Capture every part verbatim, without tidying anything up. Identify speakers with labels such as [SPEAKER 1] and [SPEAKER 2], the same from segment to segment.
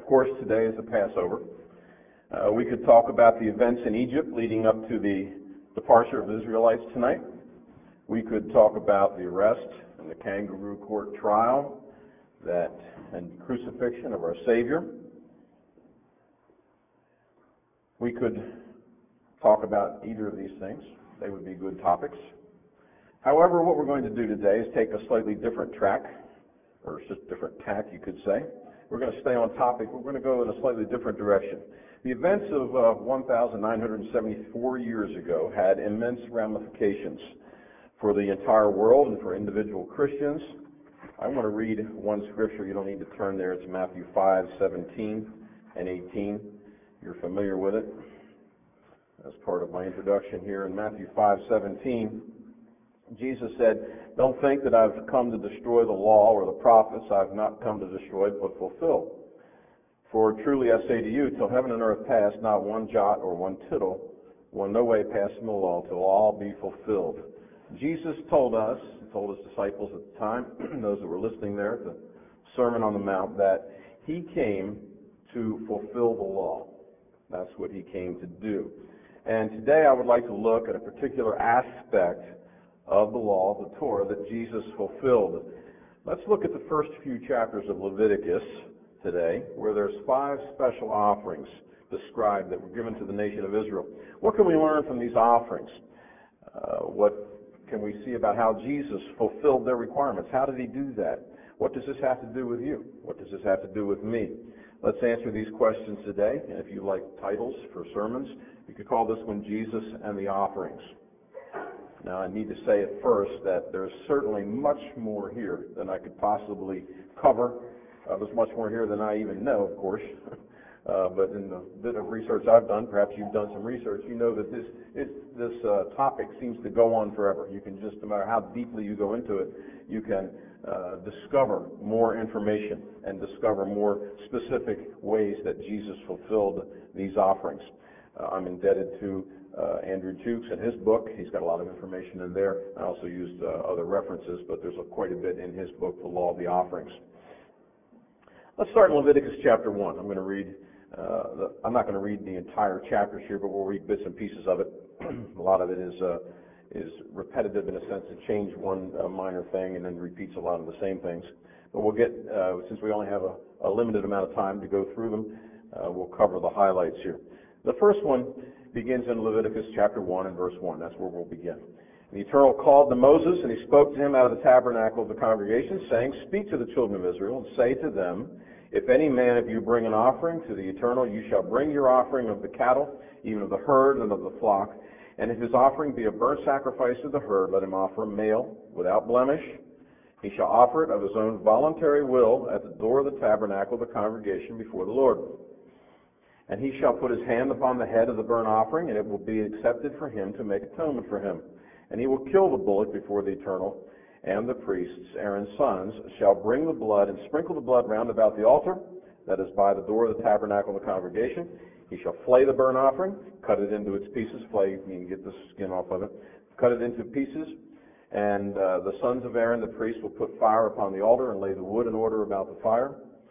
[SPEAKER 1] course, today is the Passover. Uh, we could talk about the events in Egypt leading up to the departure of the Israelites tonight. We could talk about the arrest and the kangaroo court trial that and crucifixion of our Savior. We could talk about either of these things. They would be good topics. However, what we're going to do today is take a slightly different track, or just different tack, you could say. We're going to stay on topic. We're going to go in a slightly different direction. The events of uh, one thousand nine hundred seventy-four years ago had immense ramifications for the entire world and for individual Christians. I want to read one scripture. You don't need to turn there. It's Matthew five, seventeen and eighteen. You're familiar with it. As part of my introduction here in Matthew five, seventeen, Jesus said, "Don't think that I've come to destroy the law or the prophets. I've not come to destroy but fulfill. For truly I say to you, till heaven and earth pass, not one jot or one tittle will no way pass from the law till all be fulfilled." Jesus told us, told his disciples at the time, those that were listening there at the Sermon on the Mount, that he came to fulfill the law. That's what he came to do. And today I would like to look at a particular aspect of the law, the Torah, that Jesus fulfilled. Let's look at the first few chapters of Leviticus today, where there's five special offerings described that were given to the nation of Israel. What can we learn from these offerings? Uh, what can we see about how Jesus fulfilled their requirements? How did he do that? What does this have to do with you? What does this have to do with me? Let's answer these questions today. And if you like titles for sermons, you could call this one Jesus and the Offerings. Now, I need to say at first that there's certainly much more here than I could possibly cover. Uh, there's much more here than I even know, of course. Uh, but in the bit of research I've done, perhaps you've done some research, you know that this it, this uh, topic seems to go on forever. You can just, no matter how deeply you go into it, you can uh, discover more information and discover more specific ways that Jesus fulfilled these offerings. Uh, I'm indebted to uh, Andrew Jukes and his book. He's got a lot of information in there. I also used uh, other references, but there's a, quite a bit in his book, The Law of the Offerings. Let's start in Leviticus chapter one. I'm going to read, uh, the, I'm not going to read the entire chapters here, but we'll read bits and pieces of it. A lot of it is uh, is repetitive in a sense. It changed one uh, minor thing and then repeats a lot of the same things. But we'll get, uh, since we only have a, a limited amount of time to go through them, uh, we'll cover the highlights here. The first one begins in Leviticus chapter one and verse one. That's where we'll begin. The Eternal called to Moses, and he spoke to him out of the tabernacle of the congregation, saying, "Speak to the children of Israel, and say to them, if any man of you bring an offering to the Eternal, you shall bring your offering of the cattle, even of the herd and of the flock. And if his offering be a burnt sacrifice of the herd, let him offer a male without blemish. He shall offer it of his own voluntary will at the door of the tabernacle of the congregation before the Lord. And he shall put his hand upon the head of the burnt offering, and it will be accepted for him to make atonement for him. And he will kill the bullock before the Eternal, and the priests, Aaron's sons, shall bring the blood and sprinkle the blood round about the altar, that is by the door of the tabernacle of the congregation. He shall flay the burnt offering, cut it into its pieces, flay, you can get the skin off of it, cut it into pieces, and uh, the sons of Aaron, the priest, will put fire upon the altar and lay the wood in order about the fire,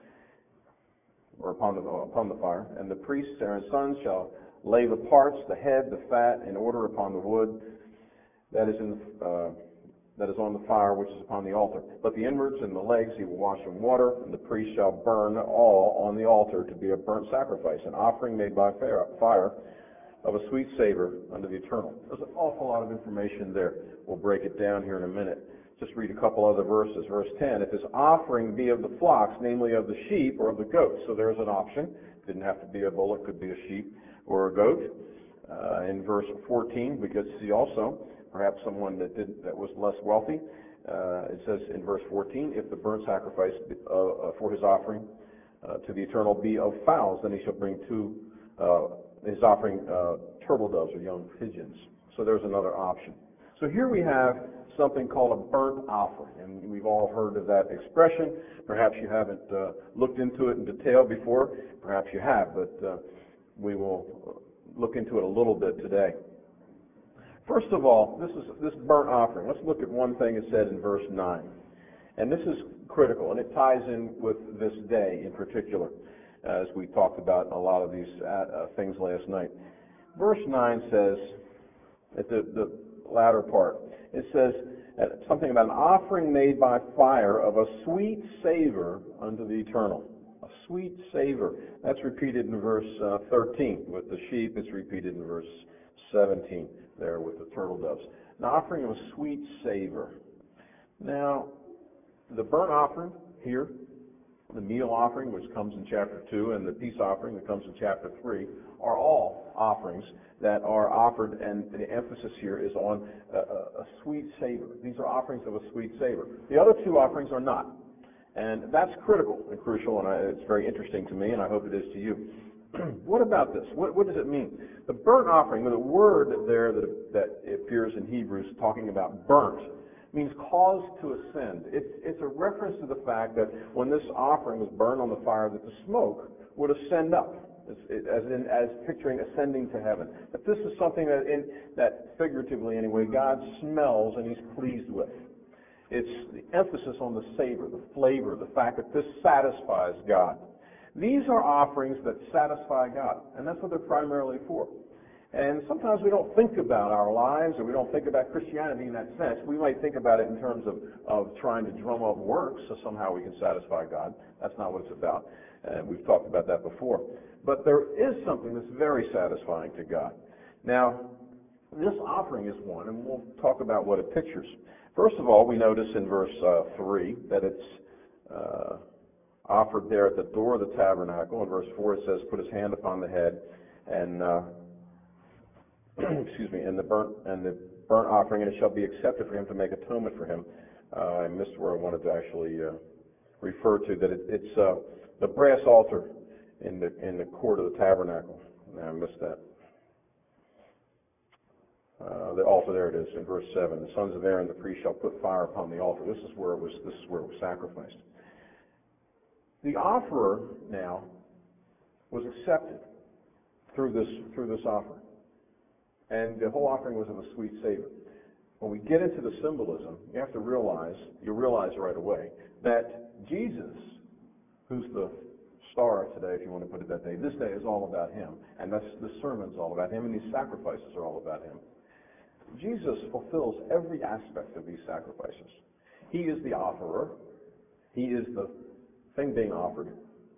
[SPEAKER 1] or upon the, upon the fire. And the priests, Aaron's sons, shall lay the parts, the head, the fat, in order upon the wood that is in the, uh, that is on the fire which is upon the altar. But the inwards and the legs he will wash in water, and the priest shall burn all on the altar to be a burnt sacrifice, an offering made by fire of a sweet savor unto the Eternal. There's an awful lot of information there. We'll break it down here in a minute. Just read a couple other verses. Verse ten, if his offering be of the flocks, namely of the sheep or of the goats. So there's an option. Didn't have to be a bullock, could be a sheep or a goat. Uh, in verse fourteen, we could see also perhaps someone that did that was less wealthy. Uh, it says in verse fourteen, if the burnt sacrifice uh, uh, for his offering uh, to the Eternal be of fowls, then he shall bring two, uh, his offering uh, turtle doves or young pigeons. So there's another option. So here we have something called a burnt offering, and we've all heard of that expression. Perhaps you haven't uh, looked into it in detail before. Perhaps you have, but uh, we will look into it a little bit today. First of all, this is this burnt offering. Let's look at one thing it said in verse nine. And this is critical, and it ties in with this day in particular. as we talked about in a lot of these uh, uh, things last night. Verse nine says, at the, the latter part, it says uh, something about an offering made by fire of a sweet savor unto the eternal. A sweet savor. That's repeated in verse uh, thirteen with the sheep. It's repeated in verse seventeen there with the turtle doves. An offering of a sweet savor. Now, the burnt offering here, the meal offering, which comes in chapter two, and the peace offering that comes in chapter three, are all offerings that are offered, and the emphasis here is on a, a, a sweet savor. These are offerings of a sweet savor. The other two offerings are not. And that's critical and crucial, and I, it's very interesting to me, and I hope it is to you. What about this? What, what does it mean? The burnt offering, the word there that, that appears in Hebrews talking about burnt, means caused to ascend. It's, it's a reference to the fact that when this offering was burned on the fire, that the smoke would ascend up, as, as, in, as picturing ascending to heaven. That this is something that, in, that figuratively anyway, God smells and He's pleased with. It's the emphasis on the savor, the flavor, the fact that this satisfies God. These are offerings that satisfy God, and that's what they're primarily for. And sometimes we don't think about our lives, or we don't think about Christianity in that sense. We might think about it in terms of, of trying to drum up works so somehow we can satisfy God. That's not what it's about. And we've talked about that before. But there is something that's very satisfying to God. Now, this offering is one, and we'll talk about what it pictures. First of all, we notice in verse uh, three that it's uh, offered there at the door of the tabernacle. In verse four, it says, "Put his hand upon the head," and uh, excuse me, and the burnt and the burnt offering, and it shall be accepted for him to make atonement for him. Uh, I missed where I wanted to actually uh, refer to that. It, it's uh, the brass altar in the in the court of the tabernacle. I missed that. Uh, the altar, there it is in verse seven. The sons of Aaron, the priest, shall put fire upon the altar. This is where it was. This is where it was sacrificed. The offerer now was accepted through this through this offering, and the whole offering was of a sweet savor. When we get into the symbolism, you have to realize, you realize right away that Jesus, who's the star today, if you want to put it that day, this day is all about Him, and that's the sermon's all about Him, and these sacrifices are all about Him. Jesus fulfills every aspect of these sacrifices. He is the offerer. He is the thing being offered.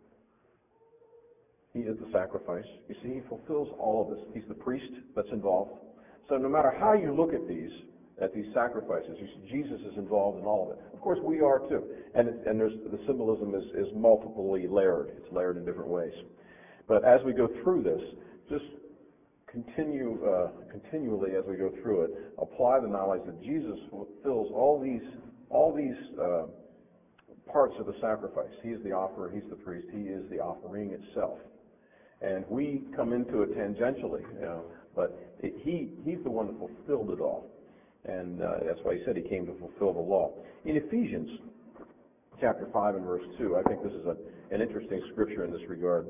[SPEAKER 1] He is the sacrifice. You see, He fulfills all of this. He's the priest that's involved. So no matter how you look at these, at these sacrifices, you see Jesus is involved in all of it. Of course, we are too. And, it, and there's, the symbolism is, is multiply layered. It's layered in different ways. But as we go through this, just continue uh, continually as we go through it, apply the knowledge that Jesus fulfills all these all these uh, parts of the sacrifice. He is the offerer, He's the priest, He is the offering itself. And we come into it tangentially, you know, but it, he He's the one that fulfilled it all. And uh, that's why He said He came to fulfill the law. In Ephesians chapter five and verse two, I think this is a, an interesting scripture in this regard,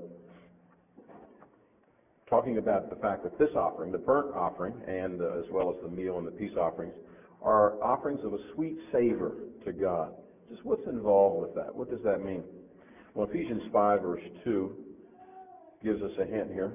[SPEAKER 1] talking about the fact that this offering, the burnt offering, and uh, as well as the meal and the peace offerings, are offerings of a sweet savor to God. Just what's involved with that? What does that mean? Well, Ephesians five, verse two, gives us a hint here.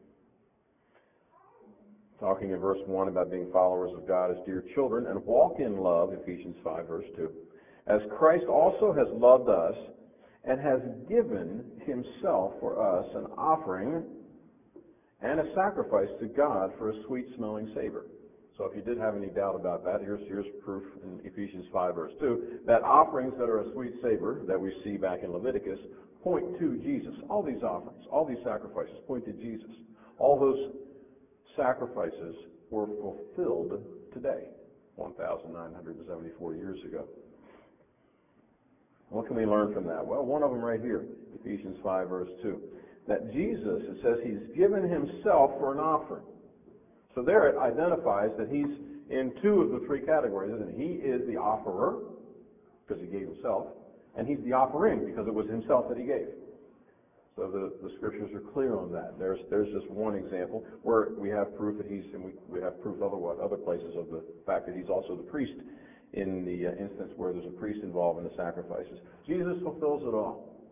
[SPEAKER 1] Talking in verse one about being followers of God as dear children, and walk in love, Ephesians five, verse two, as Christ also has loved us and has given Himself for us an offering and a sacrifice to God for a sweet-smelling savor. So if you did have any doubt about that, here's, here's proof in Ephesians five, verse two, that offerings that are a sweet savor that we see back in Leviticus point to Jesus. All these offerings, all these sacrifices point to Jesus. All those sacrifices were fulfilled today, one thousand nine hundred seventy-four years ago. What can we learn from that? Well, one of them right here, Ephesians five, verse two. That Jesus, it says He's given Himself for an offering. So there it identifies that He's in two of the three categories, isn't He? He is the offerer, because He gave Himself, and He's the offering, because it was Himself that He gave. So the, the Scriptures are clear on that. There's there's just one example where we have proof that He's, and we, we have proof other, other places of the fact that He's also the priest in the uh, instance where there's a priest involved in the sacrifices. Jesus fulfills it all.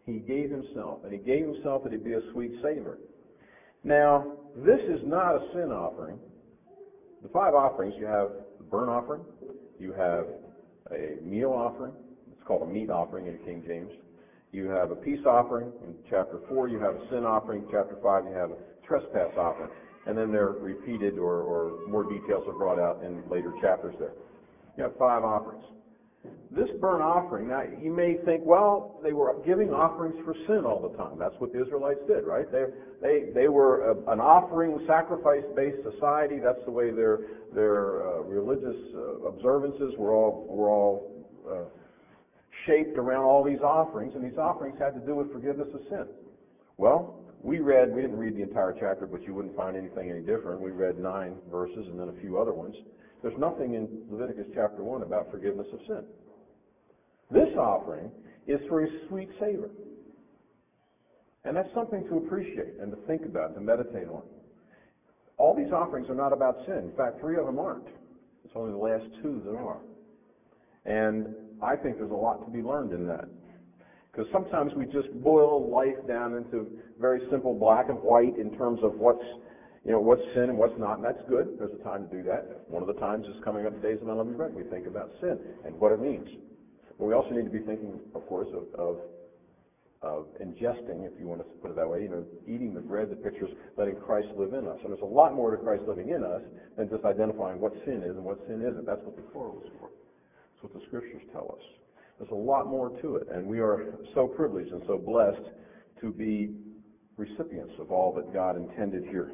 [SPEAKER 1] He gave himself, and he gave himself that he'd be a sweet savor. Now, this is not a sin offering. The five offerings, you have the burnt offering, you have a meal offering, it's called a meat offering in King James. You have a peace offering in chapter four, you have a sin offering, chapter five, you have a trespass offering. And then they're repeated or, or more details are brought out in later chapters there. You have five offerings. This burnt offering, now you may think, well, they were giving offerings for sin all the time. That's what the Israelites did, right? They they they were a, an offering, sacrifice-based society. That's the way their their uh, religious uh, observances were all were all uh, shaped around all these offerings, and these offerings had to do with forgiveness of sin. Well, we read, we didn't read the entire chapter, but you wouldn't find anything any different. We read nine verses and then a few other ones. There's nothing in Leviticus chapter one about forgiveness of sin. This offering is for a sweet savor. And that's something to appreciate and to think about, to meditate on. All these offerings are not about sin. In fact, three of them aren't. It's only the last two that are. And I think there's a lot to be learned in that. Because sometimes we just boil life down into very simple black and white in terms of what's You know, what's sin and what's not, and that's good. There's a time to do that. One of the times is coming up the days of unleavened bread. We think about sin and what it means. But we also need to be thinking, of course, of, of, of ingesting, if you want to put it that way, you know, eating the bread that pictures letting Christ live in us. And there's a lot more to Christ living in us than just identifying what sin is and what sin isn't. That's what the Torah was for. That's what the Scriptures tell us. There's a lot more to it, and we are so privileged and so blessed to be recipients of all that God intended here.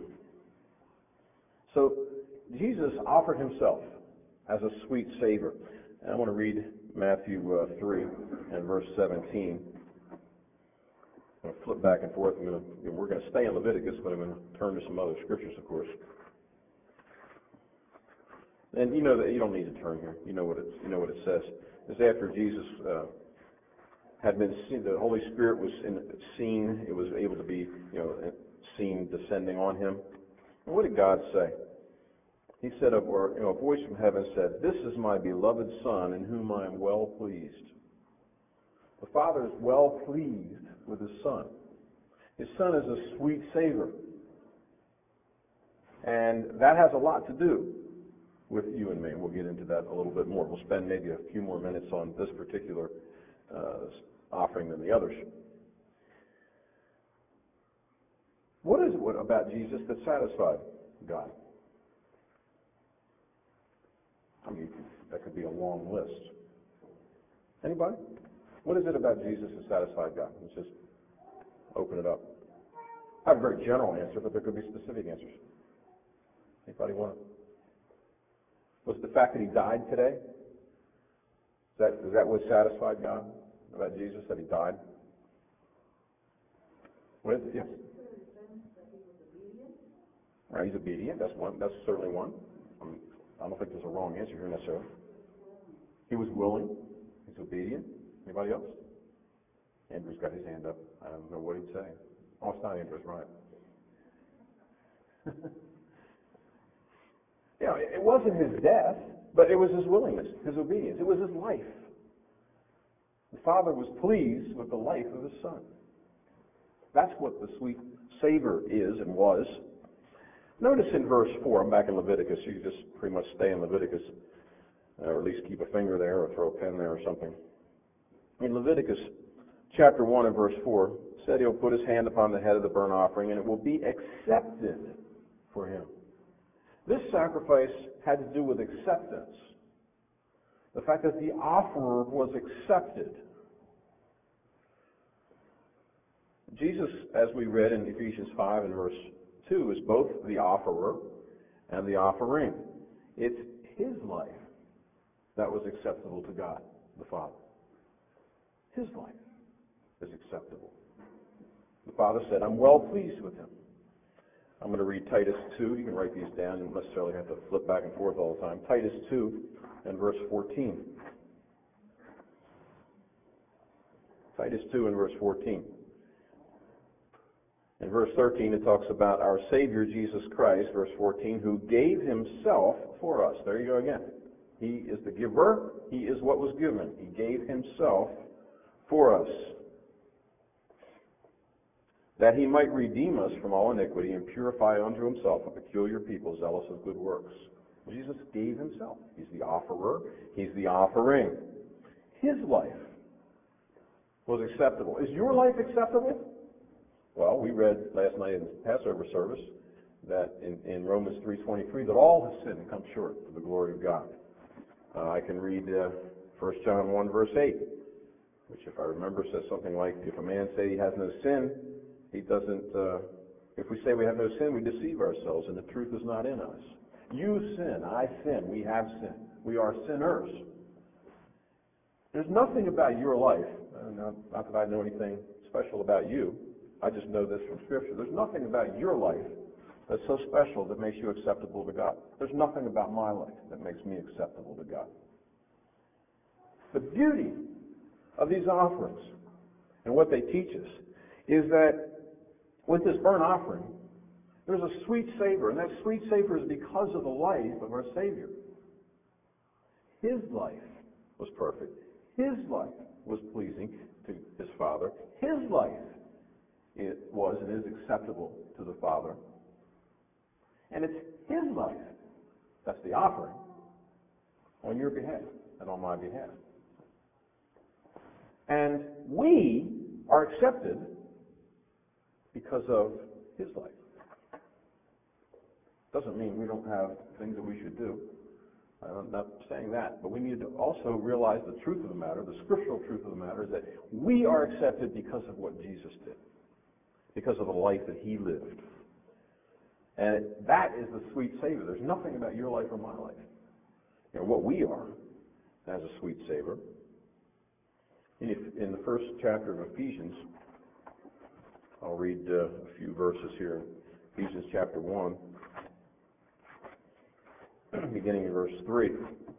[SPEAKER 1] So Jesus offered himself as a sweet savor. And I want to read Matthew uh, three and verse seventeen. I'm going to flip back and forth. I'm going to, we're going to stay in Leviticus, but I'm going to turn to some other scriptures, of course. And you know that you don't need to turn here. You know what it, you know what it says. It's after Jesus uh, had been seen, the Holy Spirit was in, seen. It was able to be, you know, seen descending on him. And what did God say? He said, or, you know, a voice from heaven said, "This is my beloved Son, in whom I am well pleased." The Father is well pleased with his Son. His Son is a sweet savor. And that has a lot to do with you and me. We'll get into that a little bit more. We'll spend maybe a few more minutes on this particular uh, offering than the others. What is it about Jesus that satisfied God? I mean, that could be a long list. Anybody? What is it about Jesus that satisfied God? Let's just open it up. I have a very general answer, but there could be specific answers. Anybody want to? Was it the fact that he died today? Is that, is that what satisfied God about Jesus, that he died? What is it? Yes. Right, he's obedient. That's one. That's certainly one. I mean, I don't think there's a wrong answer here necessarily. He was willing. He's obedient. Anybody else? Andrew's got his hand up. I don't know what he'd say. Oh, it's not Andrew's, right. You know, it wasn't his death, but it was his willingness, his obedience. It was his life. The Father was pleased with the life of his Son. That's what the sweet savor is and was. Notice in verse four, I'm back in Leviticus, you can just pretty much stay in Leviticus, or at least keep a finger there or throw a pen there or something. In Leviticus chapter one and verse four, it said he'll put his hand upon the head of the burnt offering and it will be accepted for him. This sacrifice had to do with acceptance. The fact that the offerer was accepted. Jesus, as we read in Ephesians five and verse two, is both the offerer and the offering. It's his life that was acceptable to God, the Father. His life is acceptable. The Father said, "I'm well pleased with him." I'm going to read Titus two. You can write these down. You don't necessarily have to flip back and forth all the time. Titus two and verse fourteen. Titus two and verse fourteen. In verse thirteen, it talks about our Savior, Jesus Christ, verse fourteen, who gave himself for us. There you go again. He is the giver. He is what was given. He gave himself for us. that he might redeem us from all iniquity and purify unto himself a peculiar people zealous of good works. Jesus gave himself. He's the offerer. He's the offering. His life was acceptable. Is your life acceptable? Well, we read last night in Passover service that in, in Romans three twenty-three that all have sinned and come short of the glory of God. Uh, I can read uh, First John one verse eight, which if I remember says something like, if a man say he has no sin, he doesn't, uh, if we say we have no sin, we deceive ourselves and the truth is not in us. You sin, I sin, we have sinned. We are sinners. There's nothing about your life, uh, not, not that I know anything special about you, I just know this from Scripture. There's nothing about your life that's so special that makes you acceptable to God. There's nothing about my life that makes me acceptable to God. The beauty of these offerings and what they teach us is that with this burnt offering, there's a sweet savor, and that sweet savor is because of the life of our Savior. His life was perfect. His life was pleasing to his Father. His life it was and is acceptable to the Father. And it's his life that's the offering on your behalf and on my behalf. And we are accepted because of his life. Doesn't mean we don't have things that we should do. I'm not saying that, but we need to also realize the truth of the matter, the scriptural truth of the matter, is that we are accepted because of what Jesus did, because of the life that he lived. And that is the sweet savor. There's nothing about your life or my life. You know, what we are has a sweet savor. In the first chapter of Ephesians, I'll read uh, a few verses here. Ephesians chapter one, beginning in verse three.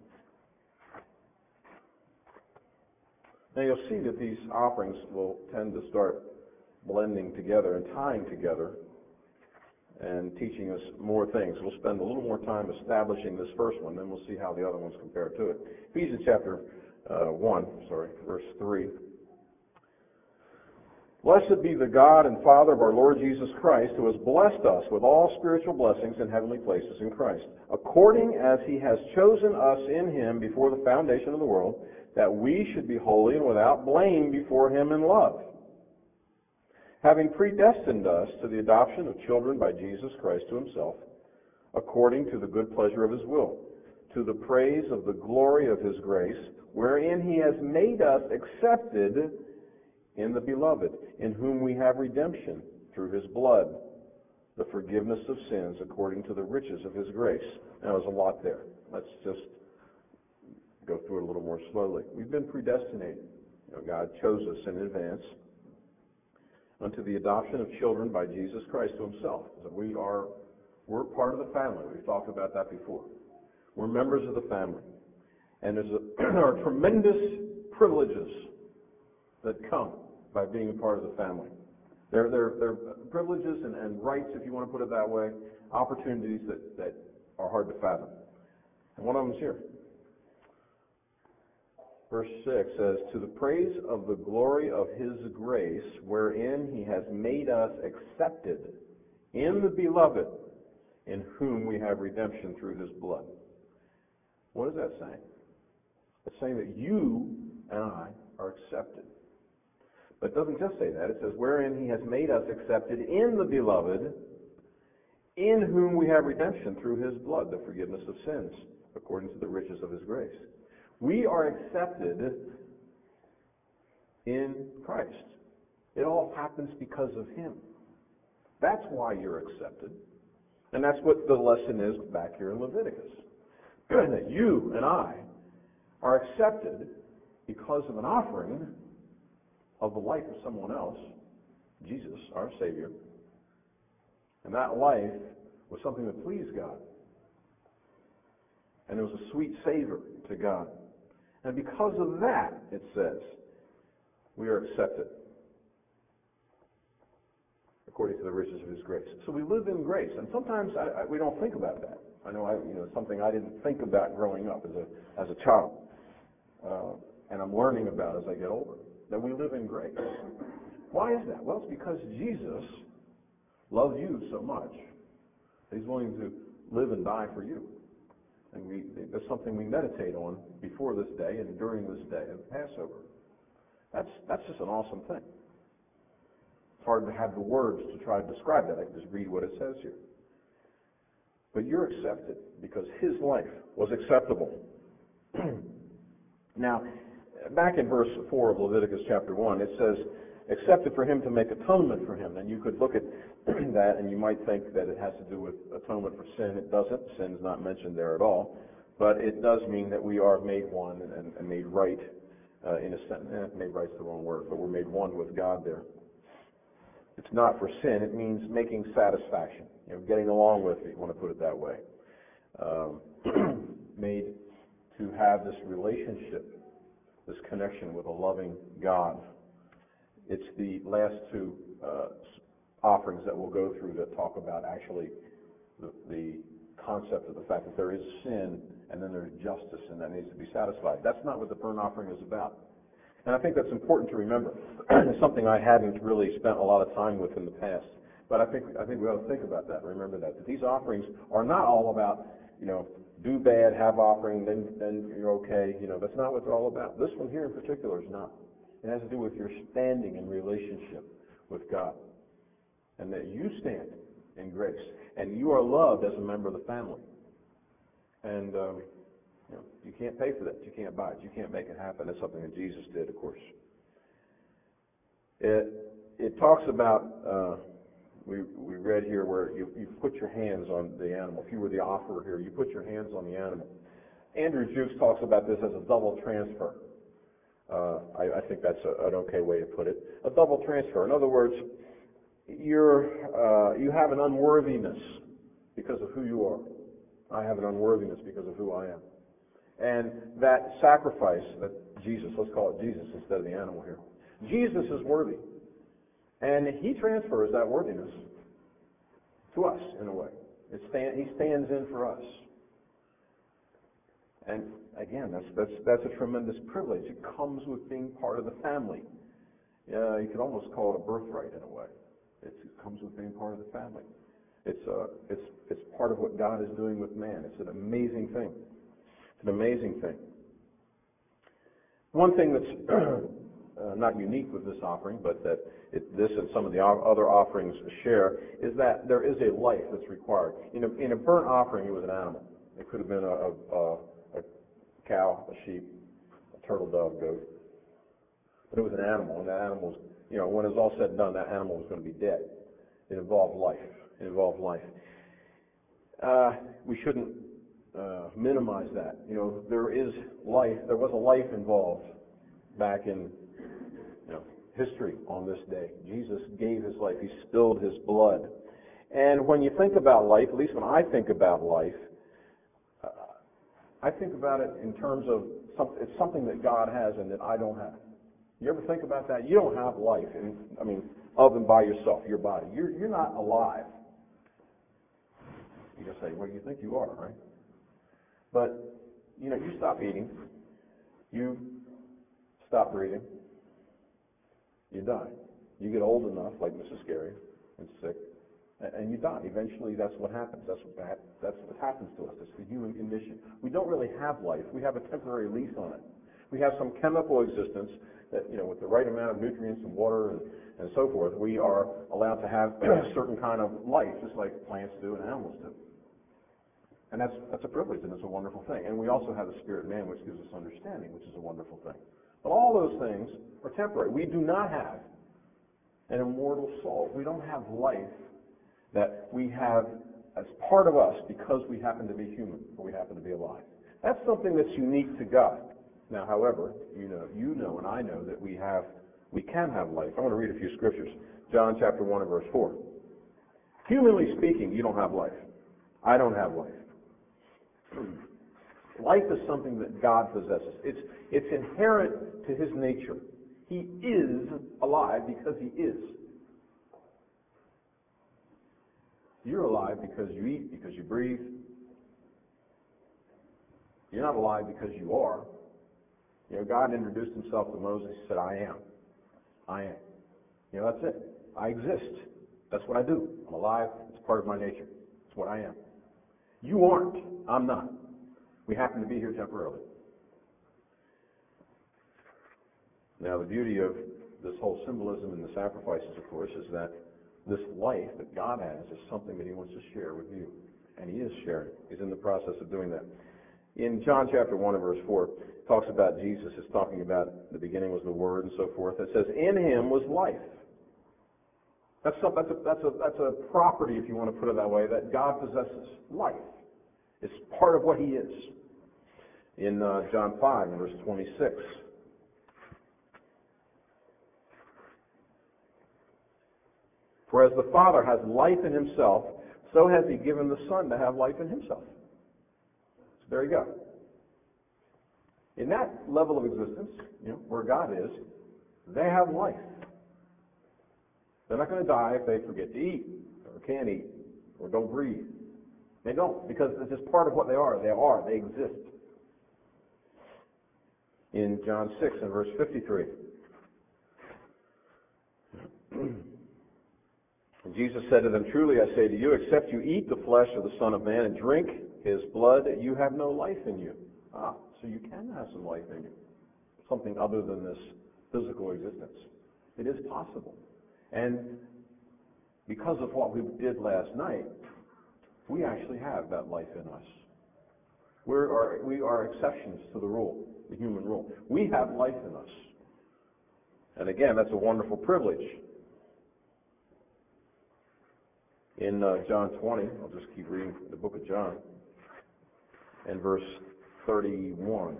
[SPEAKER 1] Now you'll see that these offerings will tend to start blending together and tying together and teaching us more things. We'll spend a little more time establishing this first one, then we'll see how the other ones compare to it. Ephesians chapter uh, one, sorry, verse three. Blessed be the God and Father of our Lord Jesus Christ, who has blessed us with all spiritual blessings in heavenly places in Christ, according as he has chosen us in him before the foundation of the world, that we should be holy and without blame before him in love, having predestined us to the adoption of children by Jesus Christ to himself, according to the good pleasure of his will, to the praise of the glory of his grace, wherein he has made us accepted in the Beloved, in whom we have redemption through his blood, the forgiveness of sins according to the riches of his grace. Now, there's a lot there. Let's just go through it a little more slowly. We've been predestinated. You know, God chose us in advance unto the adoption of children by Jesus Christ to himself. So we are, we're part of the family. We've talked about that before. We're members of the family. And there's a, there are tremendous privileges that come by being a part of the family. They're, they're, they're privileges and, and rights, if you want to put it that way, opportunities that, that are hard to fathom. And one of them is here. Verse six says, to the praise of the glory of his grace, wherein he has made us accepted in the Beloved, in whom we have redemption through his blood. What is that saying? It's saying that you and I are accepted. But it doesn't just say that. It says, wherein he has made us accepted in the Beloved, in whom we have redemption through his blood, the forgiveness of sins, according to the riches of his grace. We are accepted in Christ. It all happens because of him. That's why you're accepted. And that's what the lesson is back here in Leviticus. That you and I are accepted because of an offering of the life of someone else, Jesus, our Savior. And that life was something that pleased God. And it was a sweet savor to God. And because of that, it says, we are accepted according to the riches of his grace. So we live in grace. And sometimes I, I, we don't think about that. I know I, you know, something I didn't think about growing up as a, as a child. Uh, and I'm learning about as I get older. That we live in grace. Why is that? Well, it's because Jesus loves you so much that he's willing to live and die for you. And we, that's something we meditate on before this day and during this day of Passover. That's, that's just an awesome thing. It's hard to have the words to try to describe that. I can just read what it says here. But you're accepted because his life was acceptable. Now, back in verse four of Leviticus chapter one, it says, accepted for him to make atonement for him. And you could look at that and you might think that it has to do with atonement for sin. It doesn't. Sin is not mentioned there at all. But it does mean that we are made one and, and made right uh, in a sense. Eh, made right's the wrong word, but we're made one with God there. It's not for sin. It means making satisfaction, you know, getting along with, if you want to put it that way. Um, made to have this relationship, this connection with a loving God. It's the last two uh, offerings that we'll go through that talk about actually the, the concept of the fact that there is sin and then there's justice and that needs to be satisfied. That's not what the burnt offering is about. And I think that's important to remember. It's something I hadn't really spent a lot of time with in the past. But I think I think we ought to think about that and remember that. That these offerings are not all about, you know, do bad, have offering, then then you're okay. You know, that's not what they're all about. This one here in particular is not. It has to do with your standing in relationship with God. And that you stand in grace. And you are loved as a member of the family. And um, you know, you can't pay for that. You can't buy it. You can't make it happen. That's something that Jesus did, of course. It it talks about, uh, we we read here where you, you put your hands on the animal. If you were the offerer here, you put your hands on the animal. Andrew Jukes talks about this as a double transfer. Uh, I, I think that's a, an okay way to put it. A double transfer. In other words, you're uh, you have an unworthiness because of who you are. I have an unworthiness because of who I am. And that sacrifice that Jesus, let's call it Jesus instead of the animal here. Jesus is worthy. And he transfers that worthiness to us in a way. It stand, he stands in for us. And again, that's, that's, that's a tremendous privilege. It comes with being part of the family. Yeah, you could almost call it a birthright in a way. It's, it comes with being part of the family. It's, uh, it's, it's part of what God is doing with man. It's an amazing thing. It's an amazing thing. One thing that's uh, not unique with this offering, but that it, this and some of the other offerings share, is that there is a life that's required. In a, in a burnt offering, it was an animal. It could have been a, a, a cow, a sheep, a turtle dove, goat. But it was an animal, and that animal was, you know, when it was all said and done, that animal was going to be dead. It involved life. It involved life. Uh, we shouldn't uh, minimize that. You know, there is life. There was a life involved back in, you know, history on this day. Jesus gave his life. He spilled his blood. And when you think about life, at least when I think about life, uh, I think about it in terms of some, it's something that God has and that I don't have. You ever think about that? You don't have life, in, I mean, of and by yourself, your body. You're, you're not alive. You can say, well, you think you are, right? But, you know, you stop eating. You stop breathing. You die. You get old enough, like Missus Gary, and sick, and you die. Eventually, that's what happens. That's what, that's what happens to us. It's the human condition. We don't really have life. We have a temporary lease on it. We have some chemical existence that, you know, with the right amount of nutrients and water and, and so forth, we are allowed to have a certain kind of life, just like plants do and animals do. And that's that's a privilege, and it's a wonderful thing. And we also have the spirit man, which gives us understanding, which is a wonderful thing. But all those things are temporary. We do not have an immortal soul. We don't have life that we have as part of us because we happen to be human or we happen to be alive. That's something that's unique to God. Now, however, you know, you know, and I know that we have, we can have life. I want to read a few scriptures. John chapter one and verse four. Humanly speaking, you don't have life. I don't have life. Life is something that God possesses. It's, it's inherent to his nature. He is alive because he is. You're alive because you eat, because you breathe. You're not alive because you are. You know, God introduced himself to Moses. He said, I am. I am. You know, that's it. I exist. That's what I do. I'm alive. It's part of my nature. It's what I am. You aren't. I'm not. We happen to be here temporarily. Now, the beauty of this whole symbolism in the sacrifices, of course, is that this life that God has is something that he wants to share with you. And he is sharing. He's in the process of doing that. In John chapter one and verse four, it talks about Jesus. It's talking about the beginning was the Word and so forth. It says, in him was life. That's, some, that's, a, that's, a, that's a property, if you want to put it that way, that God possesses. Life. It's part of what he is. In uh, John five and verse twenty-six. For as the Father has life in himself, so has he given the Son to have life in himself. So there you go. In that level of existence, you know, where God is, they have life. They're not going to die if they forget to eat, or can't eat, or don't breathe. They don't, because it's just part of what they are. They are. They exist. In John six and verse fifty-three. And Jesus said to them, truly I say to you, except you eat the flesh of the Son of Man and drink his blood, you have no life in you. Ah, so you can have some life in you. Something other than this physical existence. It is possible. And because of what we did last night, we actually have that life in us. We are, we are exceptions to the rule, the human rule. We have life in us. And again, that's a wonderful privilege. In uh, John twenty, I'll just keep reading the book of John, and verse thirty-one.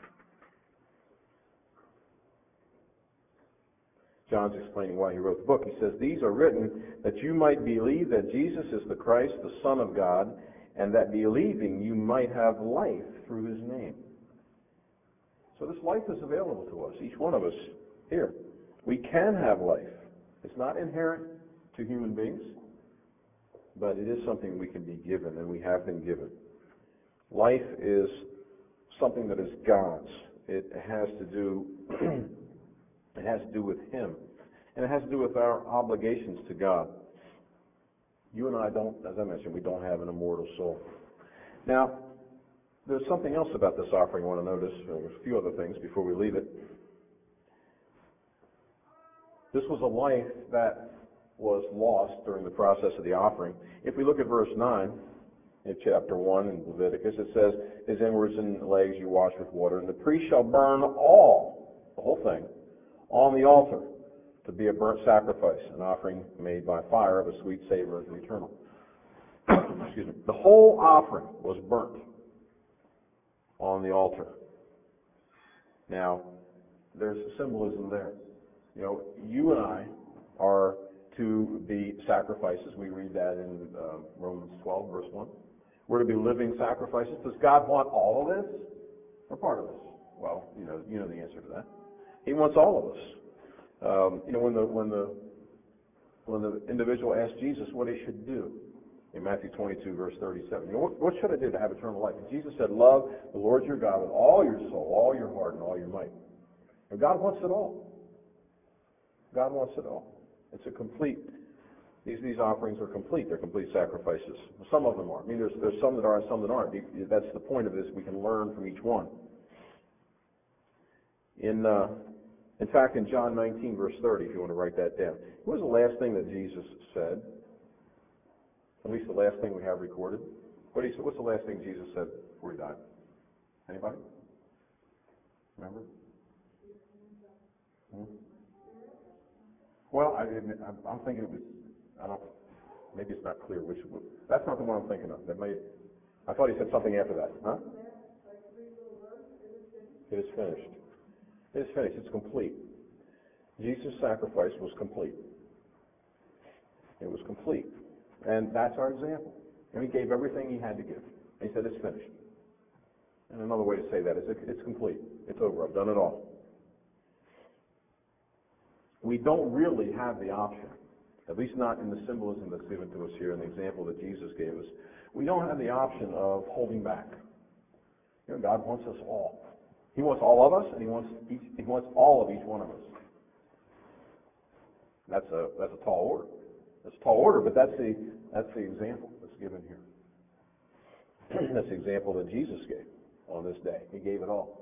[SPEAKER 1] John's explaining why he wrote the book. He says, these are written that you might believe that Jesus is the Christ, the Son of God, and that believing you might have life through his name. So this life is available to us, each one of us here. We can have life. It's not inherent to human beings, but it is something we can be given, and we have been given. Life is something that is God's. It has to do it has to do with him, and it has to do with our obligations to God. You and I don't, as I mentioned, we don't have an immortal soul. Now, there's something else about this offering I want to notice. There's a few other things before we leave it. This was a life that was lost during the process of the offering. If we look at verse nine in chapter one in Leviticus, it says, his inwards and legs you wash with water, and the priest shall burn all, the whole thing, on the altar to be a burnt sacrifice, an offering made by fire of a sweet savor unto the eternal. Excuse me. The whole offering was burnt on the altar. Now, there's symbolism there. You know, you and I are to be sacrifices. We read that in uh, Romans twelve, verse one. We're to be living sacrifices. Does God want all of this or part of this? Well, you know, you know the answer to that. He wants all of us. Um, you know, when the when the when the individual asked Jesus what he should do in Matthew twenty-two, verse thirty-seven, you know, what, what should I do to have eternal life? And Jesus said, "Love the Lord your God with all your soul, all your heart, and all your might." And God wants it all. God wants it all. It's a complete. These these offerings are complete. They're complete sacrifices. Some of them are. I mean, there's there's some that are and some that aren't. That's the point of this. We can learn from each one. In uh, in fact, in John nineteen, verse thirty, if you want to write that down, what was the last thing that Jesus said? At least the last thing we have recorded. What do you, what's the last thing Jesus said before he died? Anybody? Remember? Hmm? Well, I, I'm thinking it was. I don't. Maybe it's not clear which. That's not the one I'm thinking of. That may. I thought he said something after that. Huh? It is finished. It is finished. It's complete. Jesus' sacrifice was complete. It was complete. And that's our example. And he gave everything he had to give. He said it's finished. And another way to say that is it's complete. It's over. I've done it all. We don't really have the option, at least not in the symbolism that's given to us here in the example that Jesus gave us. We don't have the option of holding back. You know, God wants us all. He wants all of us, and he wants each, he wants all of each one of us. That's a that's a tall order. That's a tall order, but that's the that's the example that's given here. That's the example that Jesus gave on this day. He gave it all.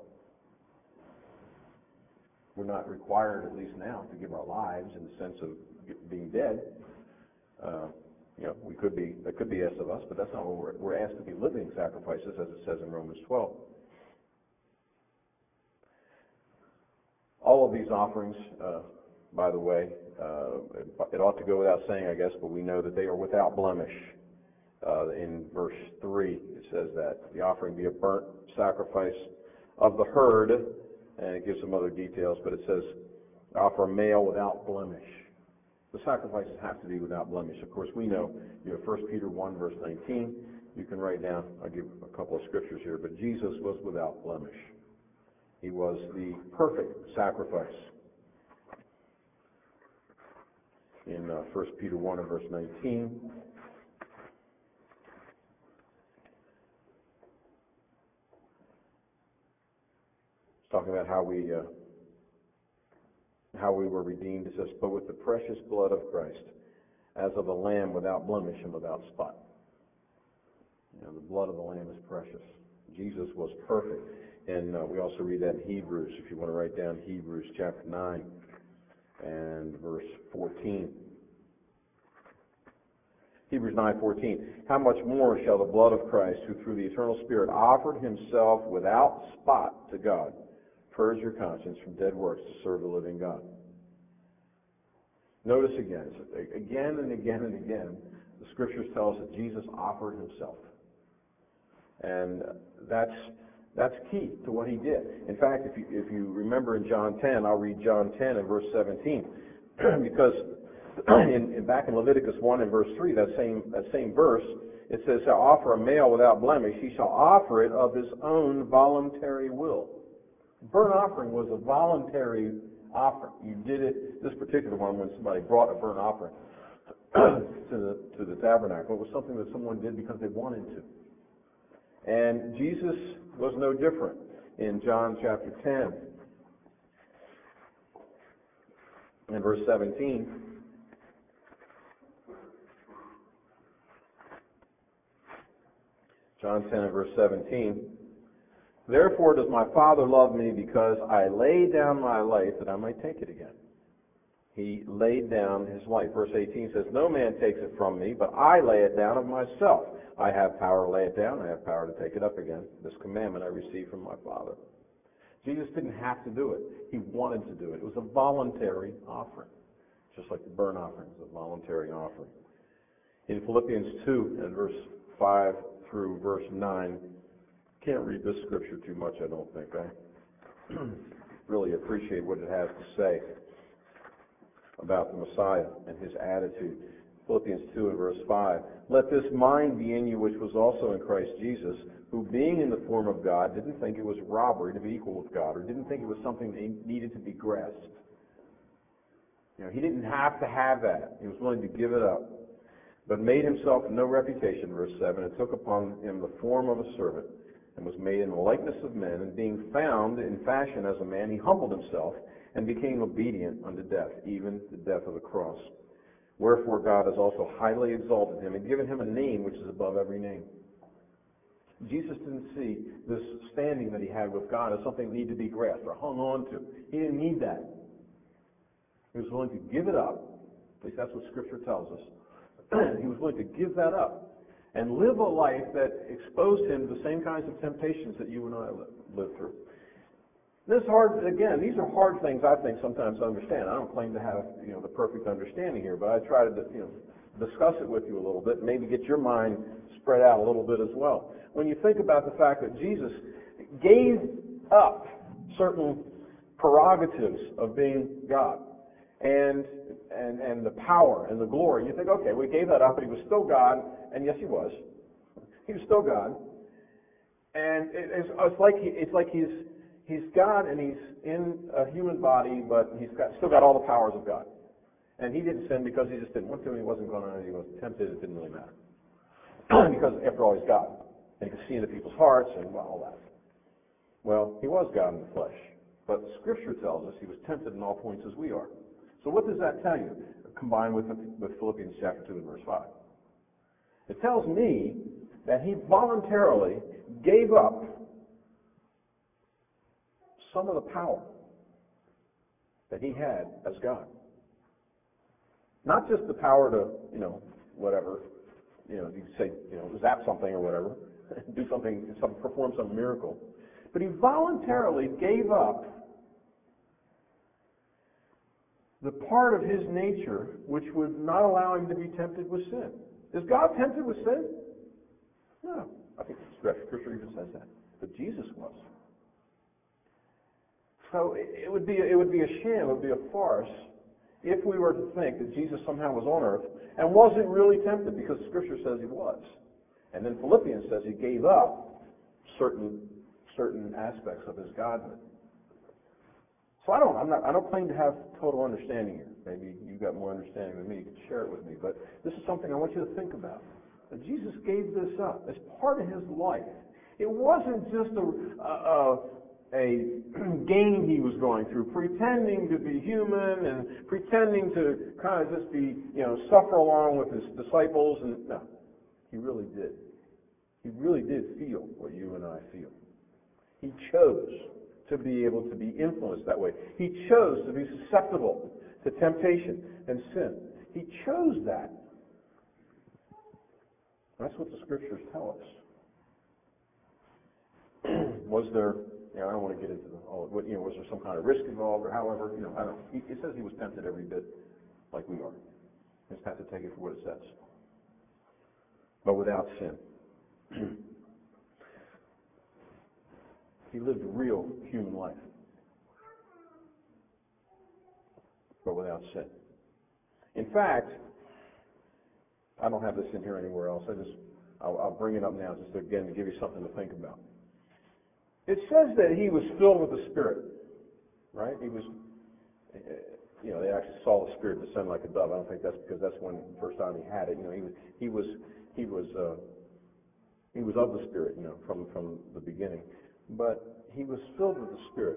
[SPEAKER 1] We're not required, at least now, to give our lives in the sense of being dead. Uh, you know, we could be, that could be asked of us, but that's not what we're, we're asked to be living sacrifices, as it says in Romans twelve. All of these offerings, uh, by the way, uh, it, it ought to go without saying, I guess, but we know that they are without blemish. Uh, in verse three, it says that the offering be a burnt sacrifice of the herd, and it gives some other details, but it says offer a male without blemish. The sacrifices have to be without blemish. Of course, we know, you know, First Peter one, verse nineteen. You can write down, I'll give a couple of scriptures here, but Jesus was without blemish. He was the perfect sacrifice. In uh, First Peter one and verse nineteen. It's talking about how we uh, how we were redeemed. It says, but with the precious blood of Christ, as of a lamb without blemish and without spot. You know, the blood of the lamb is precious. Jesus was perfect. And uh, we also read that in Hebrews, if you want to write down Hebrews chapter nine and verse fourteen. Hebrews nine fourteen. How much more shall the blood of Christ, who through the eternal Spirit offered himself without spot to God, purge your conscience from dead works to serve the living God? Notice again, again and again and again, the Scriptures tell us that Jesus offered himself. And that's that's key to what he did. In fact, if you, if you remember in John ten, I'll read John ten and verse seventeen. Because in, in, back in Leviticus one and verse three, that same, that same verse, it says, shall offer a male without blemish, he shall offer it of his own voluntary will. Burnt offering was a voluntary offering. You did it, this particular one, when somebody brought a burnt offering to the to the tabernacle. It was something that someone did because they wanted to. And Jesus was no different. In John chapter ten and verse seventeen, John ten and verse seventeen, therefore does my Father love me, because I lay down my life that I might take it again. He laid down his life. Verse eighteen says, no man takes it from me, but I lay it down of myself. I have power to lay it down. I have power to take it up again. This commandment I received from my Father. Jesus didn't have to do it. He wanted to do it. It was a voluntary offering, just like the burnt offering is a voluntary offering. In Philippians two and verse five through verse nine, can't read this scripture too much, I don't think. I really appreciate what it has to say about the Messiah and his attitude. Philippians two and verse five, let this mind be in you which was also in Christ Jesus, who being in the form of God didn't think it was robbery to be equal with God, or didn't think it was something that needed to be grasped. You know, he didn't have to have that. He was willing to give it up. But made himself of no reputation, verse seven, and took upon him the form of a servant, and was made in the likeness of men, and being found in fashion as a man, he humbled himself, and became obedient unto death, even the death of the cross. Wherefore God has also highly exalted him, and given him a name which is above every name. Jesus didn't see this standing that he had with God as something that needed to be grasped or hung on to. He didn't need that. He was willing to give it up. At least that's what Scripture tells us. He was willing to give that up and live a life that exposed him to the same kinds of temptations that you and I live through. This hard, again, these are hard things, I think, sometimes to understand. I don't claim to have, you know, the perfect understanding here, but I try to, you know, discuss it with you a little bit, and maybe get your mind spread out a little bit as well. When you think about the fact that Jesus gave up certain prerogatives of being God, and and and the power and the glory, you think, okay, we gave that up, but he was still God, and yes, he was. He was still God, and it, it's, it's like he, it's like he's he's God, and he's in a human body, but he's got, still got all the powers of God. And he didn't sin because he just didn't want to, and he wasn't going to, and he was tempted. It didn't really matter, because after all, he's God, and he could see into people's hearts and well, all that. Well, he was God in the flesh, but Scripture tells us he was tempted in all points as we are. So what does that tell you, combined with, with Philippians chapter two and verse five? It tells me that he voluntarily gave up some of the power that he had as God. Not just the power to, you know, whatever, you know, you say, you know, zap something or whatever, do something, some, perform some miracle. But he voluntarily gave up the part of his nature which would not allow him to be tempted with sin. Is God tempted with sin? No. I think Scripture even says that. But Jesus was. So it would be it would be a sham, it would be a farce if we were to think that Jesus somehow was on earth and wasn't really tempted, because Scripture says he was. And then Philippians says he gave up certain certain aspects of his godhood. So I don't I'm not I don't claim to have total understanding here. Maybe you've got more understanding than me. You can share it with me. But this is something I want you to think about. That Jesus gave this up as part of his life. It wasn't just a, a, a game he was going through, pretending to be human and pretending to kind of just be, you know, suffer along with his disciples. And no, he really did. He really did feel what you and I feel. He chose to be able to be influenced that way. He chose to be susceptible to temptation and sin. He chose that. That's what the Scriptures tell us. Was there, you know, I don't want to get into the, oh, what, you know, was there some kind of risk involved or however, you know, I don't know. He, it says he was tempted every bit like we are. You just have to take it for what it says. But without sin. He lived real human life. But without sin. In fact, I don't have this in here anywhere else. I just, I'll, I'll bring it up now just again to give you something to think about. It says that he was filled with the Spirit, right? He was, you know, they actually saw the Spirit descend like a dove. I don't think that's because that's when the first time he had it. You know, he was, he was, he was, uh, he was of the Spirit, you know, from from the beginning. But he was filled with the Spirit.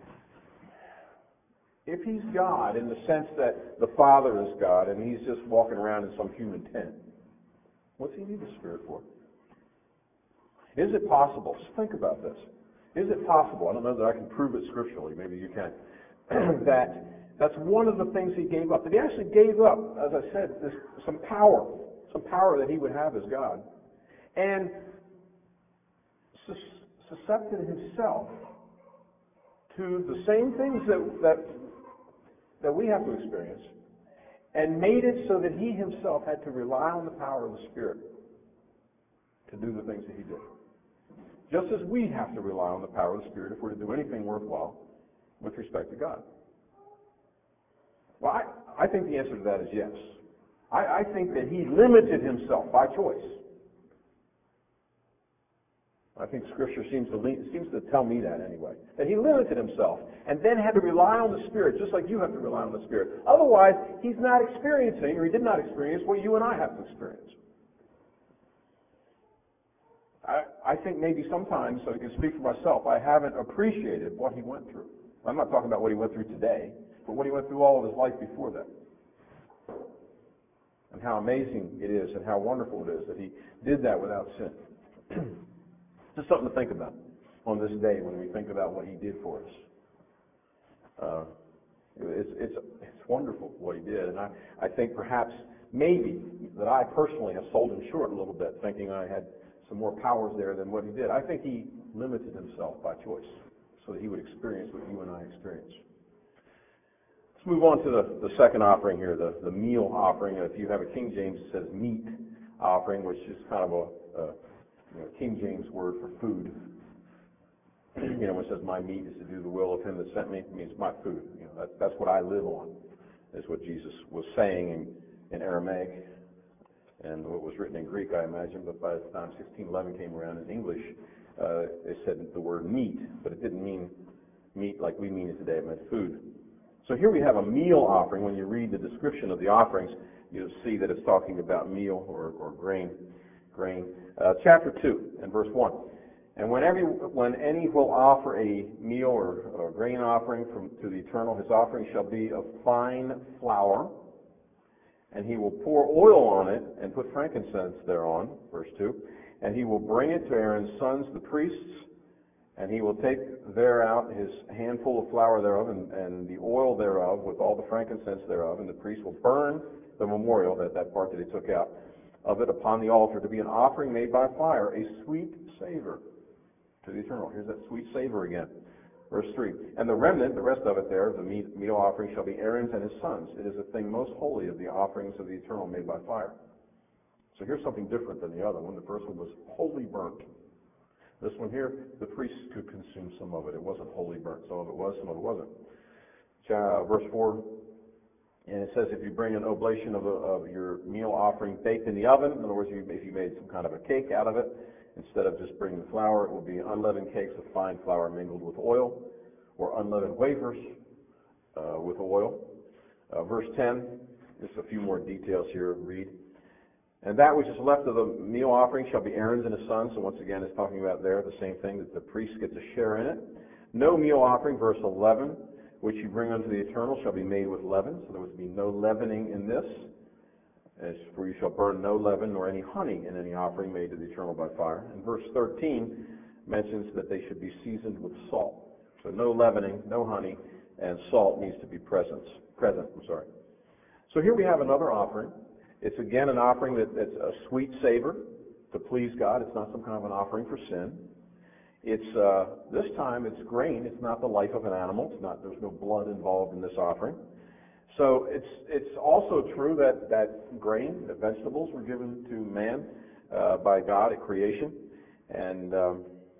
[SPEAKER 1] If he's God in the sense that the Father is God and he's just walking around in some human tent, what's he need the Spirit for? Is it possible? Just think about this. Is it possible, I don't know that I can prove it scripturally, maybe you can, that that's one of the things he gave up. That he actually gave up, as I said, this, some power, some power that he would have as God, and sus- suscepted himself to the same things that, that that we have to experience, and made it so that he himself had to rely on the power of the Spirit to do the things that he did. Just as we have to rely on the power of the Spirit if we're to do anything worthwhile with respect to God. Well, I, I think the answer to that is yes. I, I think that he limited himself by choice. I think Scripture seems to lean, seems to tell me that anyway. That he limited himself and then had to rely on the Spirit, just like you have to rely on the Spirit. Otherwise, he's not experiencing, or he did not experience, what you and I have to experience. I, I think maybe sometimes, so I can speak for myself, I haven't appreciated what he went through. I'm not talking about what he went through today, but what he went through all of his life before that. And how amazing it is and how wonderful it is that he did that without sin. Just something to think about on this day when we think about what he did for us. Uh, it's, it's, it's wonderful what he did. And I, I think perhaps, maybe, that I personally have sold him short a little bit, thinking I had some more powers there than what he did. I think he limited himself by choice so that he would experience what you and I experience. Let's move on to the, the second offering here, the, the meal offering. If you have a King James, it says meat offering, which is kind of a... a You know, King James word for food. You know, when it says my meat is to do the will of him that sent me, it means my food. You know, that's, that's what I live on, is what Jesus was saying in, in Aramaic and what was written in Greek, I imagine. But by the time sixteen eleven came around in English, uh, it said the word meat, but it didn't mean meat like we mean it today. It meant food. So here we have a meal offering. When you read the description of the offerings, you'll see that it's talking about meal or, or grain. grain. Uh, chapter two and verse one. And when, every, when any will offer a meal or, or grain offering from, to the Eternal, his offering shall be of fine flour, and he will pour oil on it and put frankincense thereon, verse two, and he will bring it to Aaron's sons, the priests, and he will take thereout his handful of flour thereof and, and the oil thereof with all the frankincense thereof, and the priest will burn the memorial, that, that part that he took out, of it upon the altar to be an offering made by fire, a sweet savor to the Eternal. Here's that sweet savor again. Verse three. And the remnant, the rest of it there, the meat, meal offering, shall be Aaron's and his sons. It is the thing most holy of the offerings of the Eternal made by fire. So here's something different than the other one. The first one was wholly burnt. This one here, the priests could consume some of it. It wasn't wholly burnt. Some of it was, some of it wasn't. Uh, verse four. And it says if you bring an oblation of, the, of your meal offering baked in the oven, in other words, you, if you made some kind of a cake out of it, instead of just bringing the flour, it will be unleavened cakes of fine flour mingled with oil, or unleavened wafers uh, with oil. Uh, verse ten, just a few more details here. Read. And that which is left of the meal offering shall be Aaron's and his sons. So once again, it's talking about there the same thing, that the priest gets a share in it. No meal offering, verse eleven, which you bring unto the Eternal shall be made with leaven. So there was to be no leavening in this. As for you shall burn no leaven nor any honey in any offering made to the Eternal by fire. And verse thirteen mentions that they should be seasoned with salt. So no leavening, no honey, and salt needs to be present. Present, I'm sorry. So here we have another offering. It's again an offering that, that's a sweet savor to please God. It's not some kind of an offering for sin. It's uh, this time it's grain. It's not the life of an animal. It's not. There's no blood involved in this offering. So it's it's also true that, that grain, that vegetables were given to man uh, by God at creation. And um,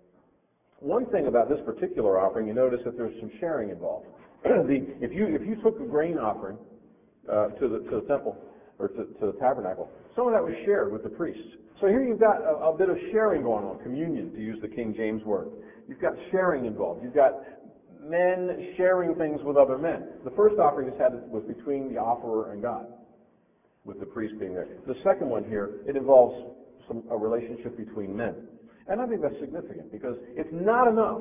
[SPEAKER 1] one thing about this particular offering, you notice that there's some sharing involved. the, if you if you took a grain offering uh, to the to the temple or to, to the tabernacle, some of that was shared with the priests. So here you've got a, a bit of sharing going on, communion, to use the King James word. You've got sharing involved. You've got men sharing things with other men. The first offering this had was between the offerer and God, with the priest being there. The second one here, it involves some, a relationship between men. And I think that's significant because it's not enough.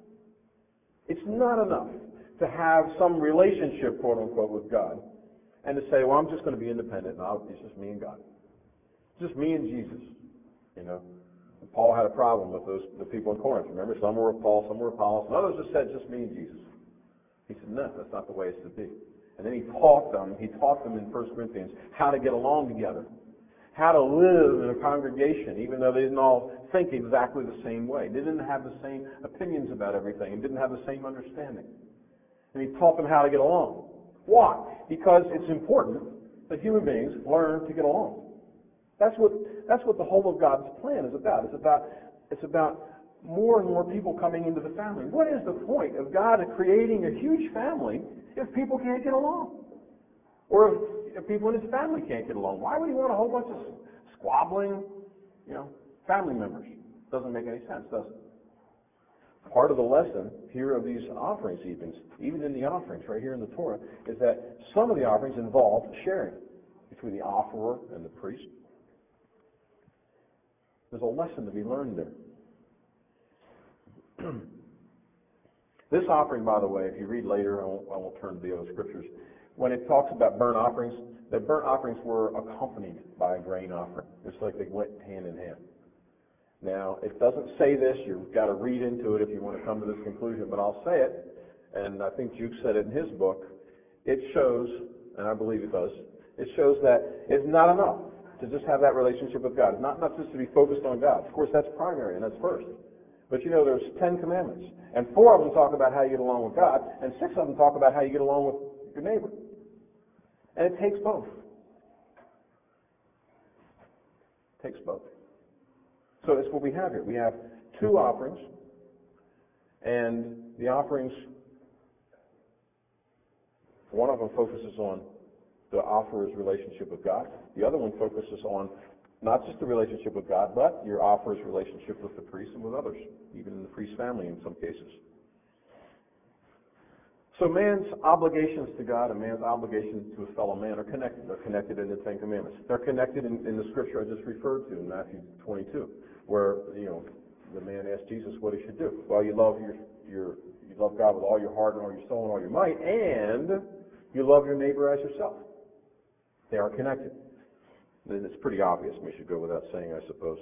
[SPEAKER 1] It's not enough to have some relationship, quote unquote, with God and to say, well, I'm just going to be independent and I'll, it's just me and God. It's just me and Jesus, you know. Paul had a problem with those the people in Corinth. Remember, some were with Paul, some were with Apollos, and others just said, just me and Jesus. He said, no, that's not the way it's to be. And then he taught them, he taught them in First Corinthians how to get along together, how to live in a congregation, even though they didn't all think exactly the same way. They didn't have the same opinions about everything and didn't have the same understanding. And he taught them how to get along. Why? Because it's important that human beings learn to get along. That's what that's what the whole of God's plan is about. It's about it's about more and more people coming into the family. What is the point of God creating a huge family if people can't get along? Or if, if people in his family can't get along? Why would he want a whole bunch of squabbling, you know, family members? Doesn't make any sense, does it? Part of the lesson here of these offerings, even, even in the offerings, right here in the Torah, is that some of the offerings involve sharing between the offerer and the priest. There's a lesson to be learned there. This offering, by the way, if you read later, I won't, I won't turn to the other scriptures, when it talks about burnt offerings, the burnt offerings were accompanied by a grain offering. It's like they went hand in hand. Now, it doesn't say this. You've got to read into it if you want to come to this conclusion, but I'll say it, and I think Juke said it in his book. It shows, and I believe it does, it shows that it's not enough to just have that relationship with God. It's not, not just to be focused on God. Of course, that's primary, and that's first. But you know, there's Ten Commandments, and four of them talk about how you get along with God, and six of them talk about how you get along with your neighbor. And it takes both. It takes both. So that's what we have here. We have two offerings, and the offerings, one of them focuses on the offerer's relationship with God. The other one focuses on not just the relationship with God, but your offerer's relationship with the priest and with others, even in the priest's family in some cases. So man's obligations to God and man's obligations to his fellow man are connected. They're connected in the Ten Commandments. They're connected in, in the scripture I just referred to in Matthew twenty-two, where, you know, the man asked Jesus what he should do. Well, you love your your you love God with all your heart and all your soul and all your might, and you love your neighbor as yourself. They are connected. And it's pretty obvious. We should go without saying, I suppose.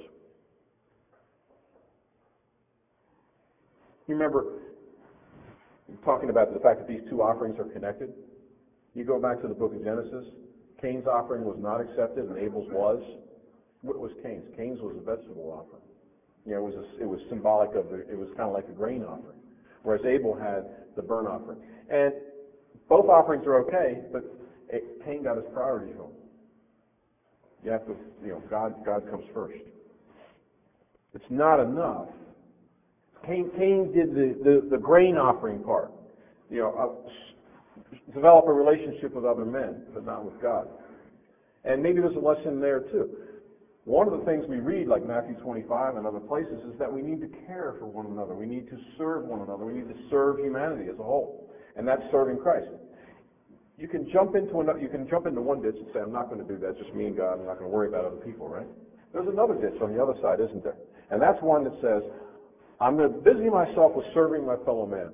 [SPEAKER 1] You remember talking about the fact that these two offerings are connected? You go back to the book of Genesis. Cain's offering was not accepted, and Abel's was. What was Cain's? Cain's was a vegetable offering. You know, it was a, it was symbolic of the, it was kind of like a grain offering, whereas Abel had the burnt offering. And both offerings are okay, but it, Cain got his priorities wrong. You have to, you know, God God comes first. It's not enough. Cain, Cain did the, the, the grain offering part. You know, uh, develop a relationship with other men, but not with God. And maybe there's a lesson there too. One of the things we read, like Matthew twenty-five and other places, is that we need to care for one another. We need to serve one another. We need to serve humanity as a whole. And that's serving Christ. You can jump into another, you can jump into one ditch and say, I'm not going to do that, just me and God, I'm not going to worry about other people, right? There's another ditch on the other side, isn't there? And that's one that says, I'm going to busy myself with serving my fellow man.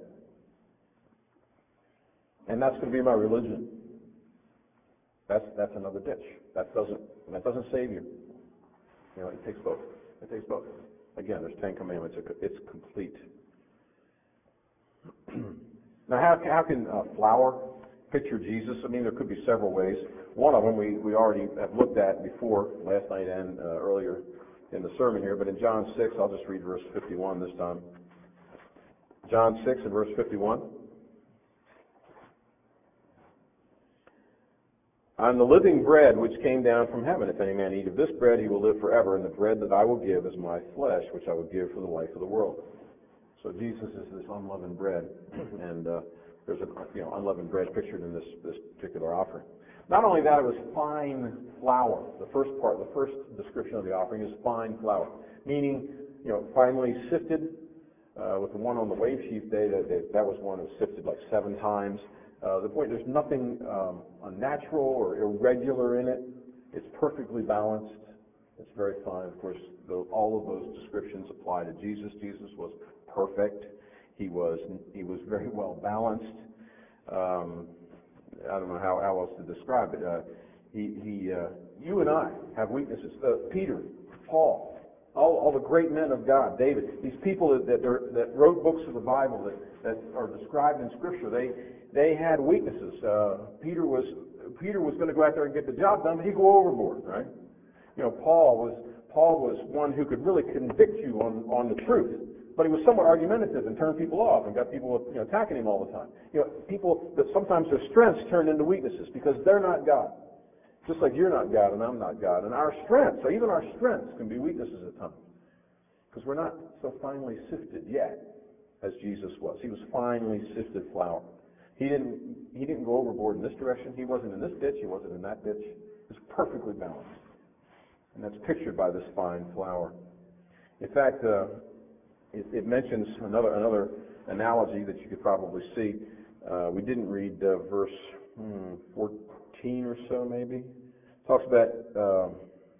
[SPEAKER 1] And that's going to be my religion. That's that's another ditch. That doesn't that doesn't save you. You know, it takes both. It takes both. Again, there's Ten Commandments. It's complete. Now, how, how can uh, flour picture Jesus? I mean, there could be several ways. One of them we, we already have looked at before, last night and uh, earlier in the sermon here. But in John six, I'll just read verse fifty-one this time. John six and verse fifty-one. I'm the living bread which came down from heaven. If any man eat of this bread, he will live forever. And the bread that I will give is my flesh, which I will give for the life of the world. So Jesus is this unleavened bread, and uh, there's a you know unleavened bread pictured in this this particular offering. Not only that, it was fine flour. The first part, the first description of the offering is fine flour, meaning you know finely sifted. Uh, with the one on the wave sheaf day, that, that was one that was sifted like seven times. Uh, the point, there's nothing um, unnatural or irregular in it. It's perfectly balanced. It's very fine. Of course, the, all of those descriptions apply to Jesus. Jesus was perfect. He was he was very well balanced. Um, I don't know how, how else to describe it. Uh, he, he uh, you and I have weaknesses. Uh, Peter, Paul, all, all the great men of God, David, these people that that, are, that wrote books of the Bible that, that are described in Scripture, they they had weaknesses. Uh, Peter was Peter was going to go out there and get the job done, but he'd go overboard, right? You know, Paul was Paul was one who could really convict you on, on the truth, but he was somewhat argumentative and turned people off and got people you know, attacking him all the time. You know, people that sometimes their strengths turn into weaknesses because they're not God. Just like you're not God and I'm not God. And our strengths, so even our strengths can be weaknesses at times because we're not so finely sifted yet as Jesus was. He was finely sifted flour. He didn't he didn't go overboard in this direction. He wasn't in this ditch. He wasn't in that ditch. He was perfectly balanced. And that's pictured by this fine flour. In fact, uh, it, it mentions another another analogy that you could probably see. Uh, we didn't read uh, verse hmm, fourteen or so, maybe. It talks about uh,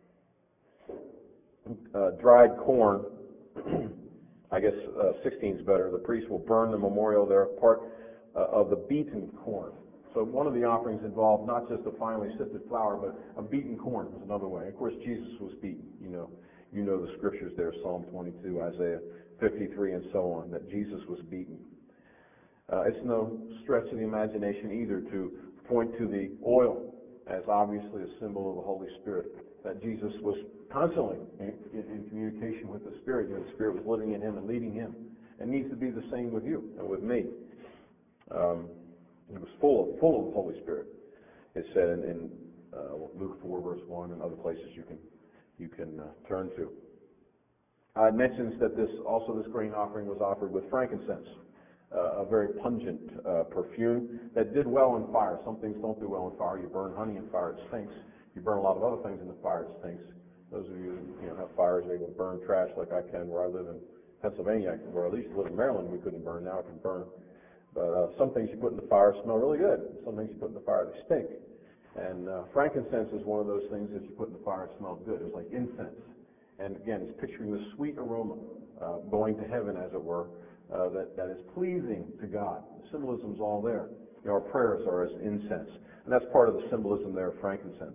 [SPEAKER 1] uh, dried corn. I guess uh, sixteen is better. The priest will burn the memorial there, part uh, of the beaten corn. So one of the offerings involved not just the finely sifted flour, but a beaten corn was another way. Of course, Jesus was beaten. You know, you know the scriptures there, Psalm twenty-two, Isaiah fifty-three, and so on, that Jesus was beaten. Uh, it's no stretch of the imagination either to point to the oil as obviously a symbol of the Holy Spirit, that Jesus was constantly in, in, in communication with the Spirit. You know, the Spirit was living in him and leading him. It needs to be the same with you and with me. Um, It was full of full of the Holy Spirit. It said in, in uh, Luke four verse one and other places you can you can uh, turn to. Uh, it mentions that this also this grain offering was offered with frankincense, uh, a very pungent uh, perfume that did well in fire. Some things don't do well in fire. You burn honey in fire, it stinks. You burn a lot of other things in the fire, it stinks. Those of you who you know, have fires able to burn trash like I can where I live in Pennsylvania, or at least live in Maryland, we couldn't burn. Now I can burn. But uh, some things you put in the fire smell really good. Some things you put in the fire, they stink. And uh, frankincense is one of those things that you put in the fire, it smells good. It's like incense. And again, it's picturing the sweet aroma uh, going to heaven, as it were, uh, that, that is pleasing to God. The symbolism's all there. You know, our prayers are as incense. And that's part of the symbolism there of frankincense.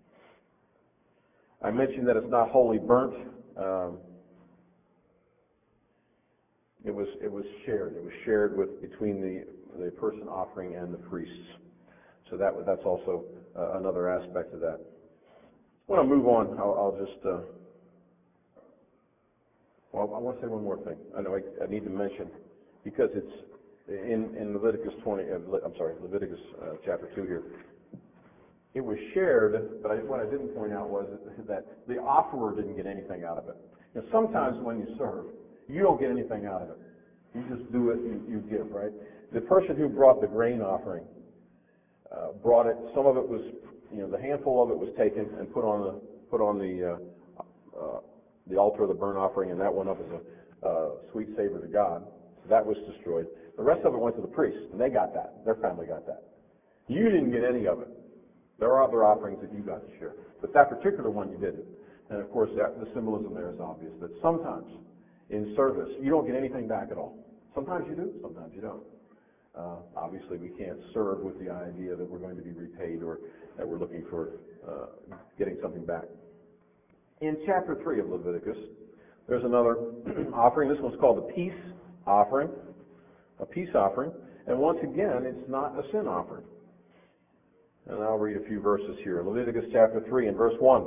[SPEAKER 1] I mentioned that it's not wholly burnt. Um, it was it was shared. It was shared with between the the person offering and the priests. So that that's also uh, another aspect of that. When I move on, I'll, I'll just. Uh, well, I want to say one more thing. I know I, I need to mention because it's in in Leviticus twenty. Uh, I'm sorry, Leviticus uh, chapter two here. It was shared, but I, what I didn't point out was that the offerer didn't get anything out of it. Now, sometimes when you serve, you don't get anything out of it. You just do it, you, you give, right? The person who brought the grain offering uh, brought it. Some of it was, you know, the handful of it was taken and put on the put on the uh, uh, the altar of the burnt offering, and that went up as a uh, sweet savor to God. So that was destroyed. The rest of it went to the priests, and they got that. Their family got that. You didn't get any of it. There are other offerings that you got to share, but that particular one you didn't. And of course, that, the symbolism there is obvious, that sometimes in service, you don't get anything back at all. Sometimes you do, sometimes you don't. Uh, obviously, we can't serve with the idea that we're going to be repaid or that we're looking for uh, getting something back. In chapter three of Leviticus, there's another offering. This one's called the peace offering, a peace offering. And once again, it's not a sin offering. And I'll read a few verses here. Leviticus chapter three and verse one.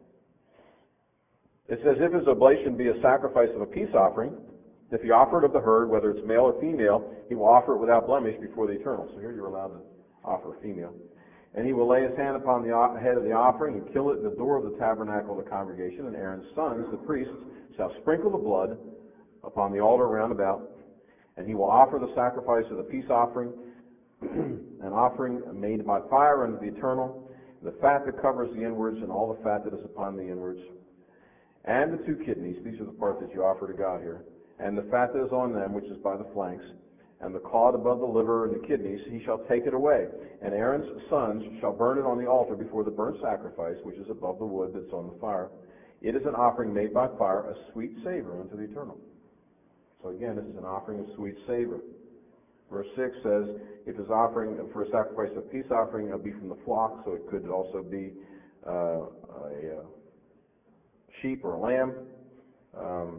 [SPEAKER 1] It says, if his oblation be a sacrifice of a peace offering, if he offer it of the herd, whether it's male or female, he will offer it without blemish before the Eternal. So here you're allowed to offer a female. And he will lay his hand upon the head of the offering and kill it at the door of the tabernacle of the congregation. And Aaron's sons, the priests, shall sprinkle the blood upon the altar round about. And he will offer the sacrifice of the peace offering, an offering made by fire unto the Eternal, the fat that covers the inwards and all the fat that is upon the inwards, and the two kidneys, these are the parts that you offer to God here, and the fat that is on them, which is by the flanks, and the clod above the liver and the kidneys, he shall take it away. And Aaron's sons shall burn it on the altar before the burnt sacrifice, which is above the wood that's on the fire. It is an offering made by fire, a sweet savor unto the Eternal. So again, this is an offering of sweet savor. Verse six says, if his offering for a sacrifice of peace offering will be from the flock, so it could also be uh, a uh, sheep or a lamb. Um,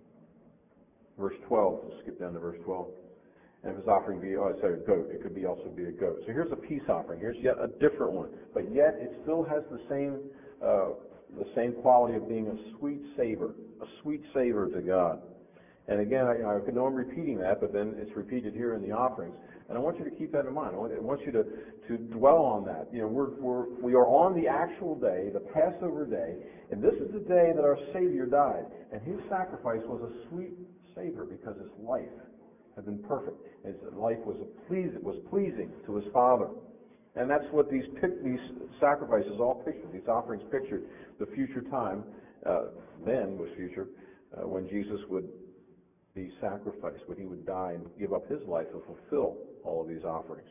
[SPEAKER 1] verse twelve, let's skip down to verse twelve. And if his offering be, oh, sorry, a goat, it could be also be a goat. So here's a peace offering. Here's yet a different one, but yet it still has the same uh, the same quality of being a sweet savor, a sweet savor to God. And again, I, I know I'm repeating that, but then it's repeated here in the offerings. And I want you to keep that in mind. I want you to, to dwell on that. You know, we're, we're, we are on the actual day, the Passover day, and this is the day that our Savior died. And his sacrifice was a sweet savor because his life had been perfect. His life was, pleas- was pleasing to his Father. And that's what these, these sacrifices all pictured, these offerings pictured, the future time, uh, then was future, uh, when Jesus would be sacrificed, when he would die and give up his life to fulfill all of these offerings.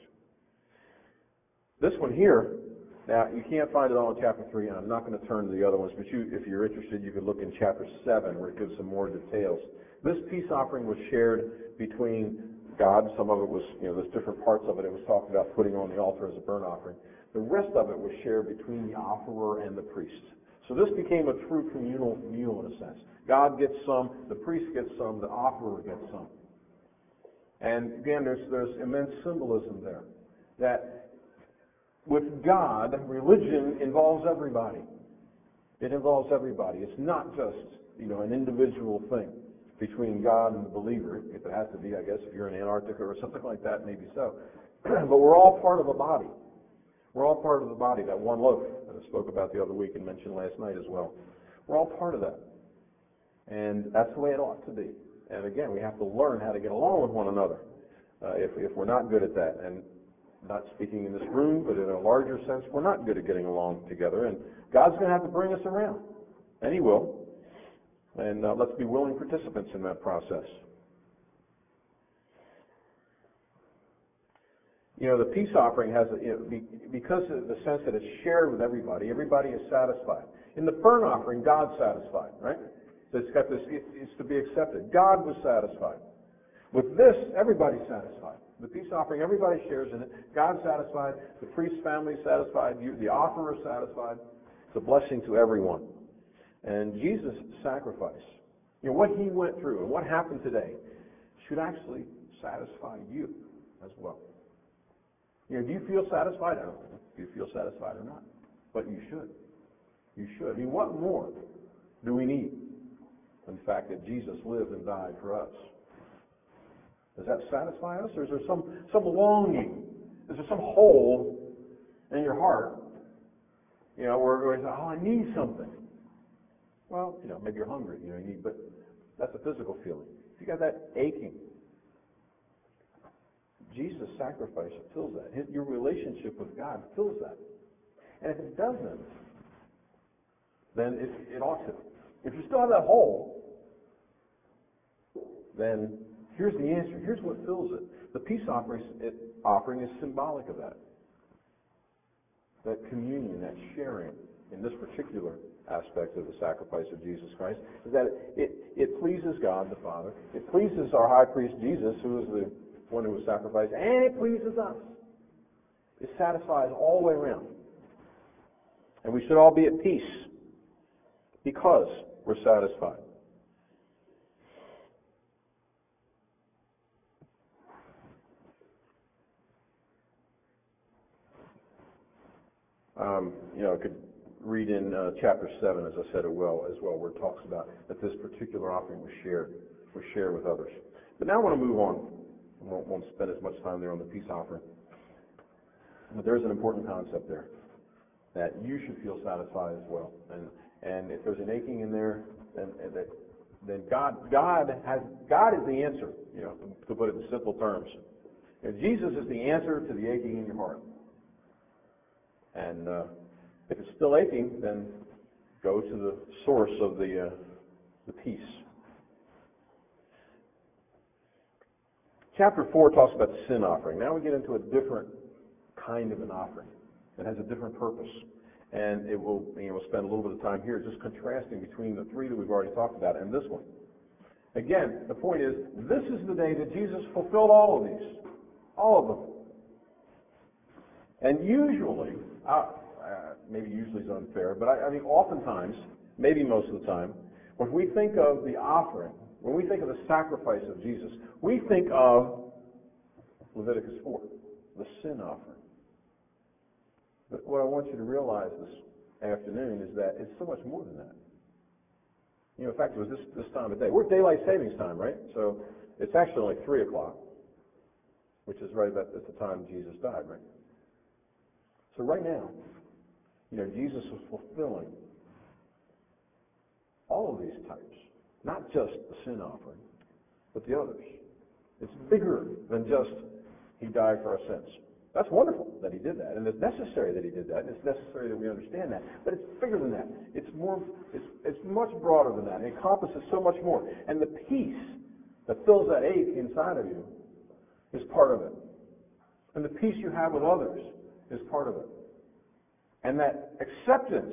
[SPEAKER 1] This one here, now you can't find it all in chapter three, and I'm not going to turn to the other ones, but you, if you're interested, you could look in chapter seven where it gives some more details. This peace offering was shared between God. Some of it was, you know, there's different parts of it. It was talked about putting on the altar as a burnt offering. The rest of it was shared between the offerer and the priest. So this became a true communal meal in a sense. God gets some, the priest gets some, the offerer gets some. And again, there's, there's immense symbolism there. That with God, religion involves everybody. It involves everybody. It's not just, you know, an individual thing between God and the believer. If it has to be, I guess, if you're in Antarctica or something like that, maybe so. But we're all part of a body. We're all part of the body, that one loaf that I spoke about the other week and mentioned last night as well. We're all part of that. And that's the way it ought to be. And again, we have to learn how to get along with one another uh, if, if we're not good at that. And not speaking in this room, but in a larger sense, we're not good at getting along together. And God's going to have to bring us around. And he will. And uh, let's be willing participants in that process. You know, the peace offering has, a, you know, be, because of the sense that it's shared with everybody, everybody is satisfied. In the burnt offering, God's satisfied, right? So it's got this, it, it's to be accepted. God was satisfied. With this, everybody's satisfied. The peace offering, everybody shares in it. God's satisfied. The priest's family is satisfied. You, the offerer is satisfied. It's a blessing to everyone. And Jesus' sacrifice, you know, what he went through and what happened today should actually satisfy you as well. You know, do you feel satisfied? I don't know if you feel satisfied or not, but you should. You should. I mean, what more do we need than the fact that Jesus lived and died for us? Does that satisfy us, or is there some, some longing? Is there some hole in your heart, you know, where, where you say, oh, I need something? Well, you know, maybe you're hungry, you know, you need, but that's a physical feeling. If you got that aching, Jesus' sacrifice fills that. His, your relationship with God fills that. And if it doesn't, then it, it ought to. If you still have that hole, then here's the answer. Here's what fills it. The peace offering, it, offering is symbolic of that. That communion, that sharing in this particular aspect of the sacrifice of Jesus Christ, is that it, it, it pleases God the Father. It pleases our high priest Jesus, who is the one who was sacrificed, and it pleases us. It satisfies all the way around. And we should all be at peace because we're satisfied. Um, you know, I could read in uh, chapter seven, as I said it well, as well, where it talks about that this particular offering was shared, was shared with others. But now I want to move on. I won't, won't spend as much time there on the peace offering. But there's an important concept there, that you should feel satisfied as well. And and if there's an aching in there, then that then God God has God is the answer. You know, to put it in simple terms, you know, Jesus is the answer to the aching in your heart. And uh, if it's still aching, then go to the source of the uh, the peace. Chapter four talks about the sin offering. Now we get into a different kind of an offering that has a different purpose. And it will, you know, we'll spend a little bit of time here just contrasting between the three that we've already talked about and this one. Again, the point is, this is the day that Jesus fulfilled all of these. All of them. And usually, uh, uh, maybe usually is unfair, but I, I mean oftentimes, maybe most of the time, when we think of the offering, when we think of the sacrifice of Jesus, we think of Leviticus four, the sin offering. But what I want you to realize this afternoon is that it's so much more than that. You know, in fact, it was this, this time of day. We're at daylight savings time, right? So it's actually only three o'clock, which is right about at the time Jesus died, right? So right now, you know, Jesus was fulfilling all of these types, not just the sin offering, but the others. It's bigger than just he died for our sins. That's wonderful that he did that, and it's necessary that he did that, and it's necessary that we understand that. But it's bigger than that. It's more. It's it's much broader than that. It encompasses so much more. And the peace that fills that ache inside of you is part of it. And the peace you have with others is part of it. And that acceptance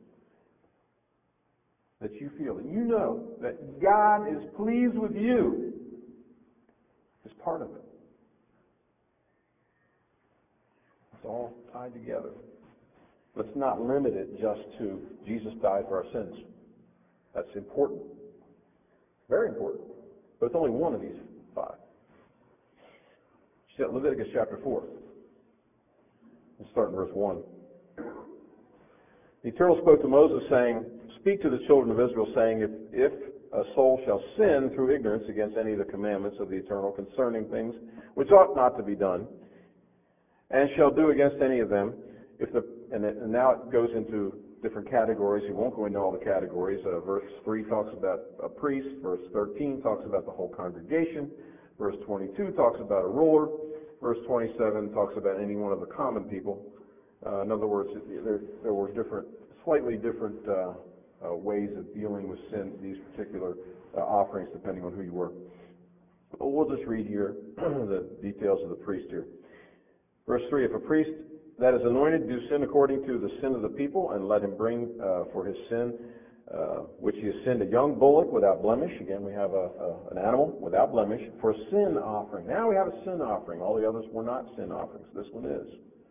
[SPEAKER 1] that you feel, that you know that God is pleased with you, is part of it. It's all tied together. Let's not limit it just to Jesus died for our sins. That's important. Very important. But it's only one of these five. Leviticus chapter four. Let's start in verse one. The Eternal spoke to Moses, saying, "Speak to the children of Israel, saying, if, if a soul shall sin through ignorance against any of the commandments of the Eternal concerning things which ought not to be done, and shall do against any of them, if the and, it, and now it goes into different categories. We won't go into all the categories. Uh, verse three talks about a priest. Verse thirteen talks about the whole congregation. Verse twenty-two talks about a ruler. Verse twenty-seven talks about any one of the common people. Uh, in other words, there, there were different, slightly different uh, uh, ways of dealing with sin, these particular uh, offerings, depending on who you were. But we'll just read here the details of the priest here. Verse three, if a priest that is anointed do sin according to the sin of the people, and let him bring uh, for his sin, uh, which he has sinned, a young bullock without blemish. Again, we have a, a, an animal without blemish for a sin offering. Now we have a sin offering. All the others were not sin offerings. This one is.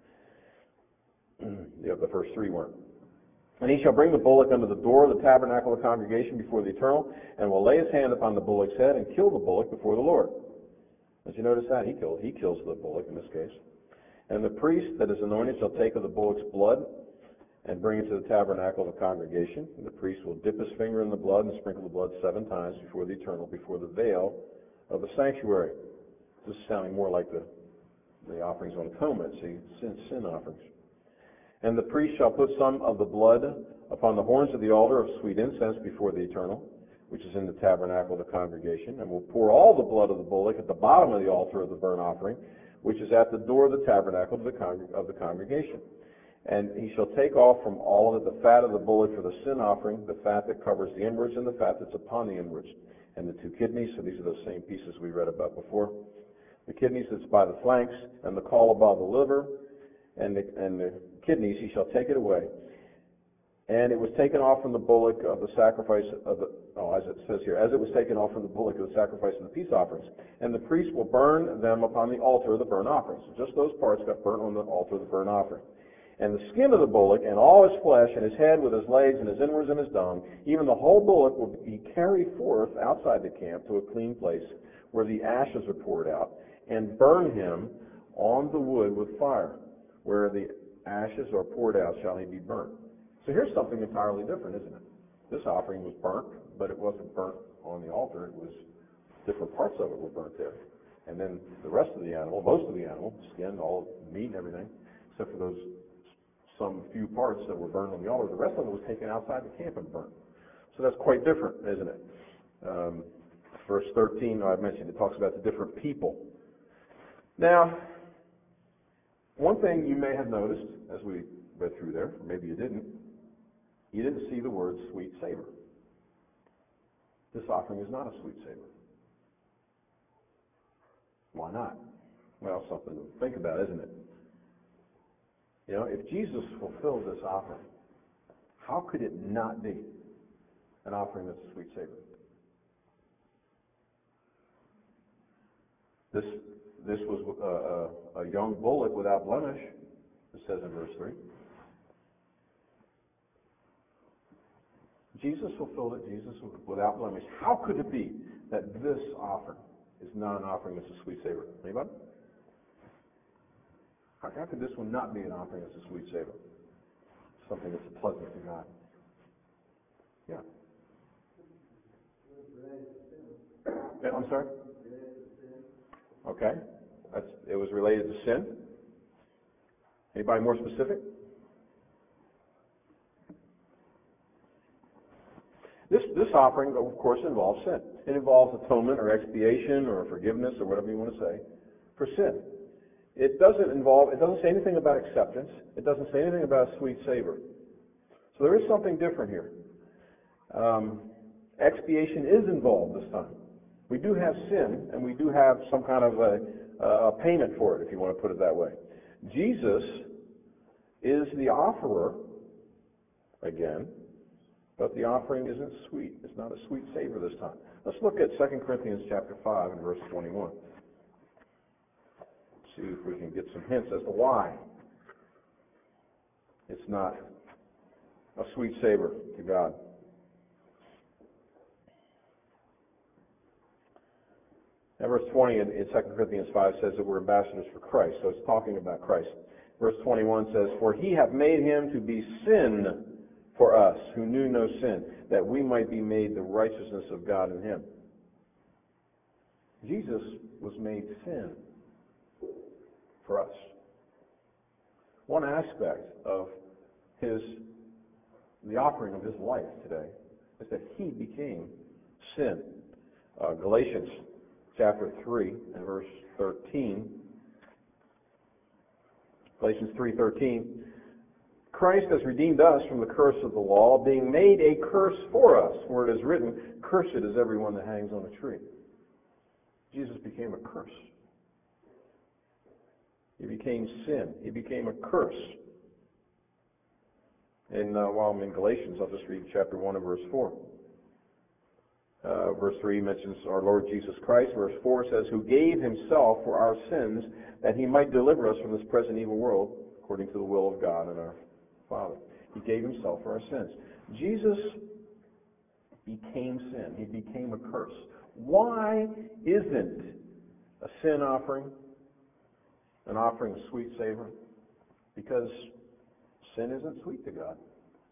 [SPEAKER 1] The other first three weren't. And he shall bring the bullock unto the door of the tabernacle of the congregation before the Eternal, and will lay his hand upon the bullock's head and kill the bullock before the Lord. Did you notice that? He killed. He kills the bullock in this case. And the priest that is anointed shall take of the bullock's blood and bring it to the tabernacle of the congregation. And the priest will dip his finger in the blood and sprinkle the blood seven times before the Eternal, before the veil of the sanctuary. This is sounding more like the, the offerings on atonement, see, sin, sin offerings. And the priest shall put some of the blood upon the horns of the altar of sweet incense before the Eternal, which is in the tabernacle of the congregation, and will pour all the blood of the bullock at the bottom of the altar of the burnt offering, which is at the door of the tabernacle of the, con- of the congregation. And he shall take off from all of it the fat of the bullock for the sin offering, the fat that covers the inwards, and the fat that's upon the inwards, and the two kidneys. So these are those same pieces we read about before. The kidneys that's by the flanks, and the caul above the liver, and the, and the kidneys, he shall take it away. And it was taken off from the bullock of the sacrifice of the, oh, as it says here, as it was taken off from the bullock of the sacrifice of the peace offerings. And the priest will burn them upon the altar of the burnt offerings. So just those parts got burnt on the altar of the burnt offering. And the skin of the bullock, and all his flesh, and his head with his legs, and his inwards, and his dung, even the whole bullock will be carried forth outside the camp to a clean place, where the ashes are poured out, and burn him on the wood with fire. Where the ashes are poured out shall he be burnt. So here's something entirely different, isn't it? This offering was burnt, but it wasn't burnt on the altar. It was different parts of it were burnt there. And then the rest of the animal, most of the animal, skin, all meat and everything, except for those some few parts that were burned on the altar, the rest of it was taken outside the camp and burnt. So that's quite different, isn't it? Um, verse thirteen, I've mentioned, it talks about the different people. Now, one thing you may have noticed as we read through there, or maybe you didn't, you didn't see the word sweet savor. This offering is not a sweet savor. Why not? Well, something to think about, isn't it? You know, if Jesus fulfilled this offering, how could it not be an offering that's a sweet savor? This this was a, a, a young bullock without blemish, it says in verse three. Jesus fulfilled it, Jesus was without blemish. How could it be that this offering is not an offering that's a sweet savor? Anybody? How, how could this one not be an offering that's a sweet savor? Something that's pleasant to God. Yeah. Yeah, I'm sorry? Okay. That's, it was related to sin. Anybody more specific? This, this offering, of course, involves sin. It involves atonement or expiation or forgiveness or whatever you want to say for sin. It doesn't involve, it doesn't say anything about acceptance. It doesn't say anything about a sweet savor. So there is something different here. Um, expiation is involved this time. We do have sin, and we do have some kind of a, a payment for it, if you want to put it that way. Jesus is the offerer, again, but the offering isn't sweet. It's not a sweet savor this time. Let's look at Second Corinthians chapter five and verse twenty-one. See if we can get some hints as to why it's not a sweet savor to God. Now, verse twenty in, in Second Corinthians five says that we're ambassadors for Christ, so it's talking about Christ. Verse twenty-one says, "For he hath made him to be sin for us, who knew no sin, that we might be made the righteousness of God in him." Jesus was made sin for us. One aspect of his, the offering of his life today is that he became sin. Uh, Galatians chapter three and verse thirteen. Galatians three thirteen. "Christ has redeemed us from the curse of the law, being made a curse for us. For it is written, Cursed is everyone that hangs on a tree." Jesus became a curse. He became sin. He became a curse. And uh, while I'm in Galatians, I'll just read chapter one and verse four. Uh, verse three mentions our Lord Jesus Christ. Verse four says, who gave himself for our sins that he might deliver us from this present evil world, according to the will of God and our Father. He gave himself for our sins. Jesus became sin. He became a curse. Why isn't a sin offering an offering of sweet savor? Because sin isn't sweet to God.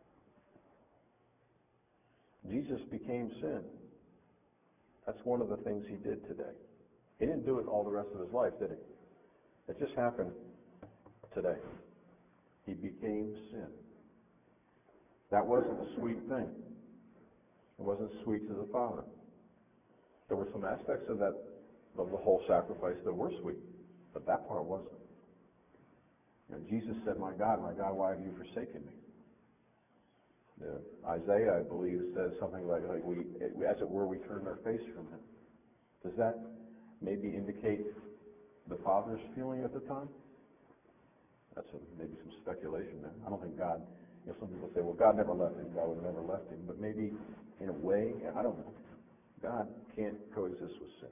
[SPEAKER 1] Jesus became sin. That's one of the things he did today. He didn't do it all the rest of his life, did he? It just happened today. He became sin. That wasn't a sweet thing. It wasn't sweet to the Father. There were some aspects of that, of the whole sacrifice that were sweet, but that part wasn't. And Jesus said, my God, my God, why have you forsaken me? Yeah. Isaiah, I believe, says something like, like we, as it were, we turned our face from him. Does that maybe indicate the Father's feeling at the time? That's a, maybe some speculation there. I don't think God, you know, some people say, well, God never left him. God would have never left him. But maybe in a way, I don't know. God can't coexist with sin.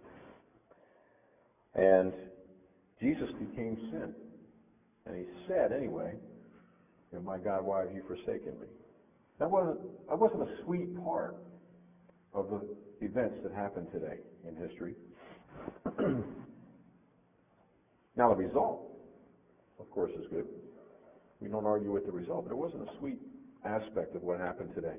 [SPEAKER 1] And Jesus became sin. And he said, anyway, you know, my God, why have you forsaken me? That wasn't, that wasn't a sweet part of the events that happened today in history. Now, the result, of course, is good. We don't argue with the result, but it wasn't a sweet aspect of what happened today.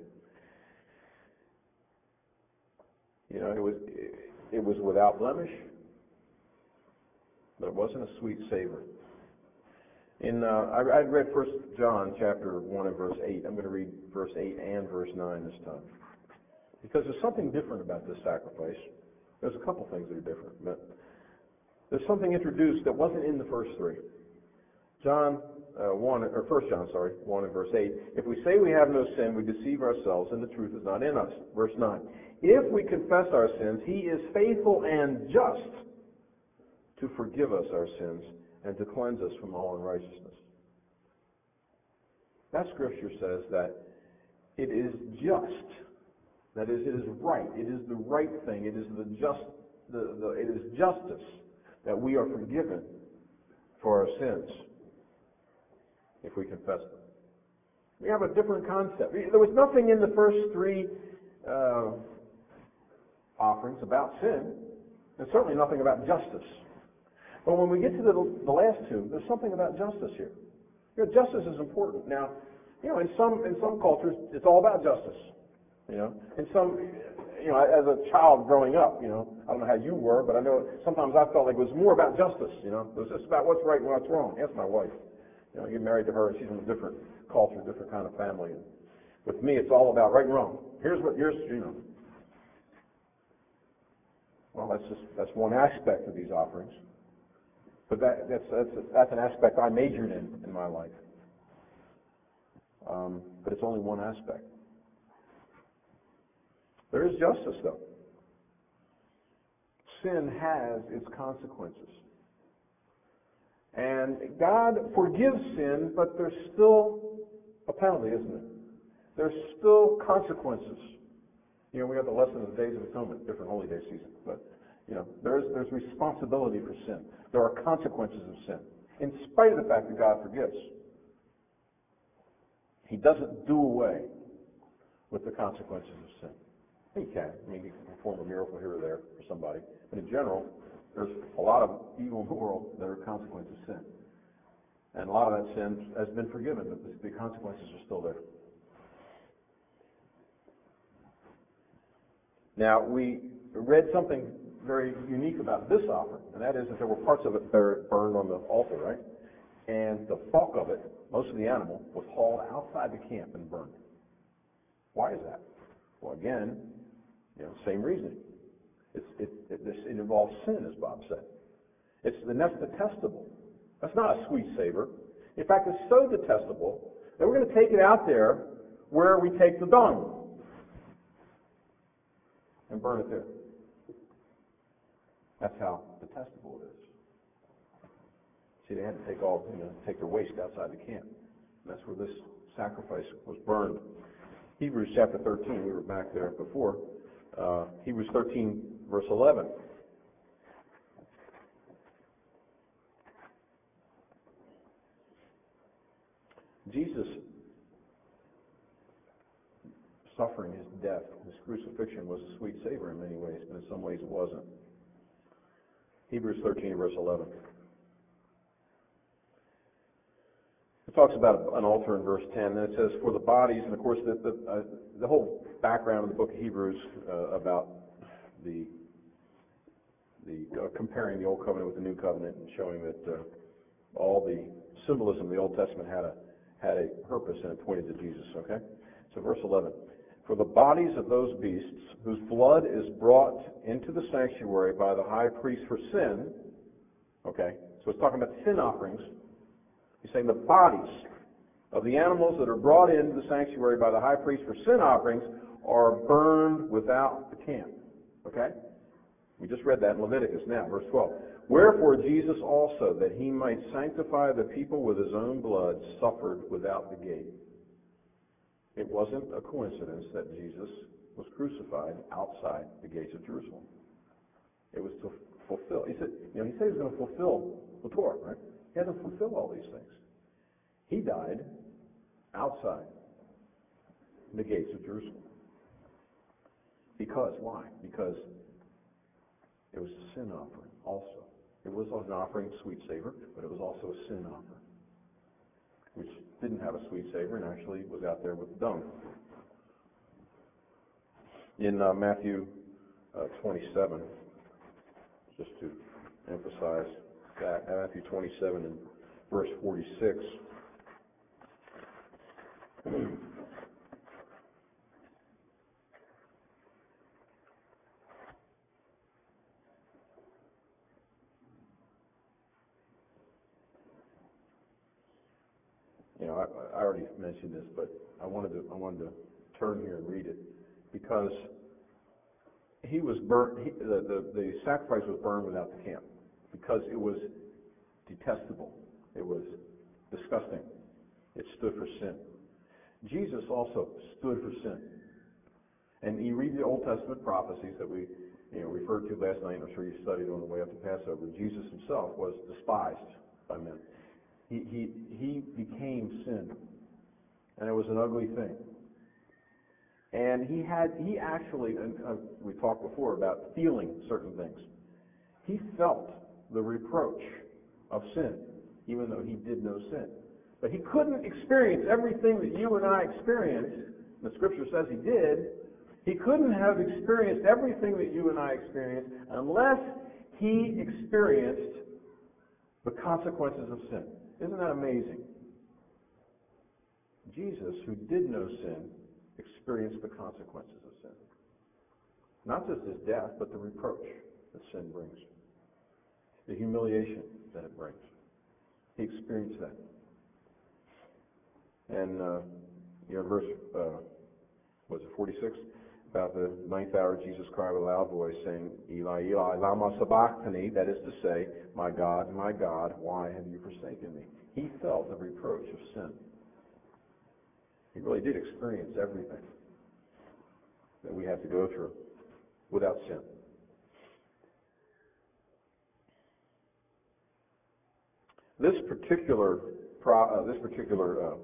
[SPEAKER 1] You know, it was, it, it was without blemish, but it wasn't a sweet savor. In uh, I, I read First John chapter one and verse eight. I'm going to read verse eight and verse nine this time, because there's something different about this sacrifice. There's a couple things that are different, but there's something introduced that wasn't in the first three. John uh, one or First John, sorry, one and verse eight. If we say we have no sin, we deceive ourselves, and the truth is not in us. Verse nine. If we confess our sins, he is faithful and just to forgive us our sins and to cleanse us from all unrighteousness. That scripture says that it is just, that is, it is right, it is the right thing, it is the just, the, the, it is justice that we are forgiven for our sins if we confess them. We have a different concept. There was nothing in the first three uh, offerings about sin, and certainly nothing about justice. But when we get to the, the last two, there's something about justice here. You know, justice is important. Now, you know, in some in some cultures, it's all about justice. You know, in some, you know, as a child growing up, you know, I don't know how you were, but I know sometimes I felt like it was more about justice. You know, it was just about what's right and what's wrong. Ask my wife. You know, I get married to her, and she's from a different culture, different kind of family. And with me, it's all about right and wrong. Here's what, here's, you know. Well, that's just that's one aspect of these offerings. But that, that's, that's, that's an aspect I majored in in my life. Um, but it's only one aspect. There is justice, though. Sin has its consequences. And God forgives sin, but there's still a penalty, isn't it? There's still consequences. You know, we have the lesson of the Days of Atonement, different holy day season, but you know, there's there's responsibility for sin. There are consequences of sin, in spite of the fact that God forgives. He doesn't do away with the consequences of sin. He can. I mean, he can perform a miracle here or there for somebody. But in general, there's a lot of evil in the world that are consequences of sin. And a lot of that sin has been forgiven, but the consequences are still there. Now, we read something very unique about this offering, and that is that there were parts of it that are burned on the altar, right? And the bulk of it, most of the animal, was hauled outside the camp and burned. Why is that? Well, again, you know, same reasoning. It's, it, it, this, it involves sin, as Bob said. It's the that's detestable. That's not a sweet savor. In fact, it's so detestable that we're going to take it out there where we take the dung and burn it there. That's how detestable it is. See, they had to take all, you know, take their waste outside the camp. And that's where this sacrifice was burned. Hebrews chapter thirteen, we were back there before. Uh, Hebrews thirteen, verse eleven. Jesus' suffering, his death, his crucifixion was a sweet savor in many ways, but in some ways it wasn't. Hebrews thirteen, verse eleven. It talks about an altar in verse ten, and it says, for the bodies, and of course the, the, uh, the whole background of the book of Hebrews uh, about the, the uh, comparing the Old Covenant with the New Covenant and showing that uh, all the symbolism of the Old Testament had a had a purpose and it pointed to Jesus, okay? So verse eleven. For the bodies of those beasts whose blood is brought into the sanctuary by the high priest for sin, okay? So it's talking about sin offerings. He's saying the bodies of the animals that are brought into the sanctuary by the high priest for sin offerings are burned without the camp, okay? We just read that in Leviticus. Now, verse twelve. Wherefore Jesus also, that he might sanctify the people with his own blood, suffered without the gate. It wasn't a coincidence that Jesus was crucified outside the gates of Jerusalem. It was to fulfill. He said, you know, he said he was going to fulfill the Torah, right? He had to fulfill all these things. He died outside the gates of Jerusalem. Because, why? Because it was a sin offering also. It was an offering of sweet savor, but it was also a sin offering, which didn't have a sweet savor and actually was out there with dung. In uh, Matthew uh, twenty-seven, just to emphasize that, Matthew twenty-seven and verse forty-six. You know, I, I already mentioned this, but I wanted to I wanted to turn here and read it because he was burnt. He, the, the the sacrifice was burned without the camp because it was detestable. It was disgusting. It stood for sin. Jesus also stood for sin. And you read the Old Testament prophecies that we you know, referred to last night. I'm sure you studied on the way up to Passover. Jesus himself was despised by men. He, he, he became sin. And it was an ugly thing. And he had, he actually, and uh, we talked before about feeling certain things. He felt the reproach of sin, even though he did no sin. But he couldn't experience everything that you and I experienced. The Scripture says he did. He couldn't have experienced everything that you and I experienced unless he experienced the consequences of sin. Isn't that amazing? Jesus, who did no sin, experienced the consequences of sin. Not just his death, but the reproach that sin brings. The humiliation that it brings. He experienced that. And, uh, you know, verse, uh, was it forty-six? About the ninth hour, Jesus cried with a loud voice, saying, Eli, Eli, lama sabachthani, that is to say, my God, my God, why have you forsaken me? He felt the reproach of sin. He really did experience everything that we have to go through without sin. This particular, pro, uh, this particular uh,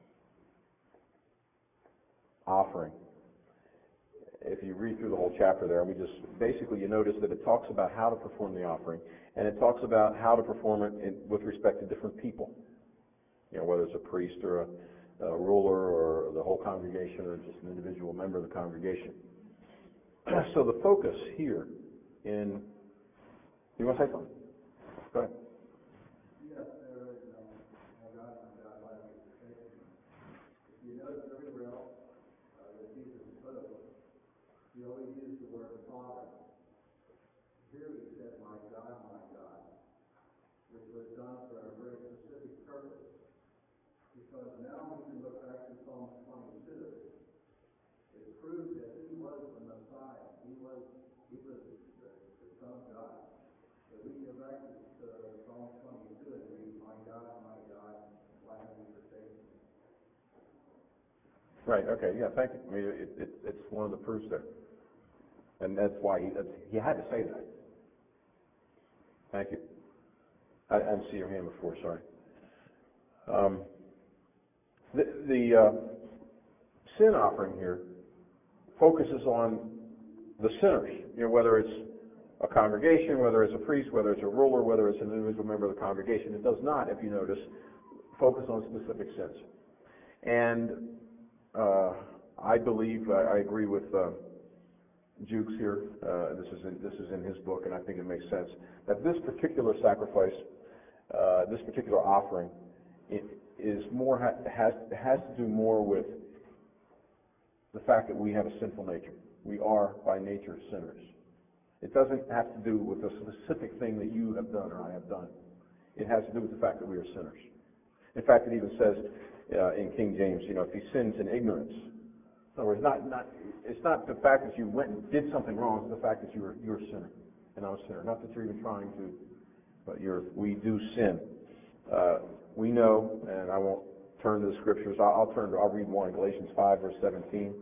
[SPEAKER 1] offering, if you read through the whole chapter there, and we just basically you notice that it talks about how to perform the offering, and it talks about how to perform it in, with respect to different people. You know, whether it's a priest or a, a ruler or the whole congregation or just an individual member of the congregation. So the focus here in, you want to say something? Go ahead.
[SPEAKER 2] Yes, there is no, no God, no God, like you forsaken me. If you notice everywhere else uh, that Jesus spoke, he always used the word Father. Here he said, my God, my God, which was done for a very specific purpose. Because now we can look back to Psalm twenty-two. It proved that he was the Messiah. He was, he was the, the Son of God. But we can go back to uh, Psalm twenty-two, and read, "My God, my God, why have you forsaken me?"
[SPEAKER 1] Right. Okay. Yeah. Thank you. I mean, it, it, it's one of the proofs there, and that's why he that's, he had to say that. Thank you. I, I didn't see your hand before. Sorry. Um, the the uh, sin offering here focuses on the sinners. You know, whether it's a congregation, whether it's a priest, whether it's a ruler, whether it's an individual member of the congregation. It does not, if you notice, focus on specific sins. And uh, I believe, I, I agree with uh, Jukes here. Uh, this is in, this is in his book, and I think it makes sense that this particular sacrifice, uh, this particular offering, it is more has has to do more with the fact that we have a sinful nature. We are by nature sinners. It doesn't have to do with a specific thing that you have done or I have done. It has to do with the fact that we are sinners. In fact, it even says uh, in King James, you know, if he sins in ignorance. In other words, not, not, it's not the fact that you went and did something wrong, it's the fact that you're, you're a sinner, and I'm a sinner. Not that you're even trying to, but you're, we do sin. Uh, we know, and I won't turn to the scriptures, I'll, I'll turn to, I'll read one, Galatians five, verse seventeen.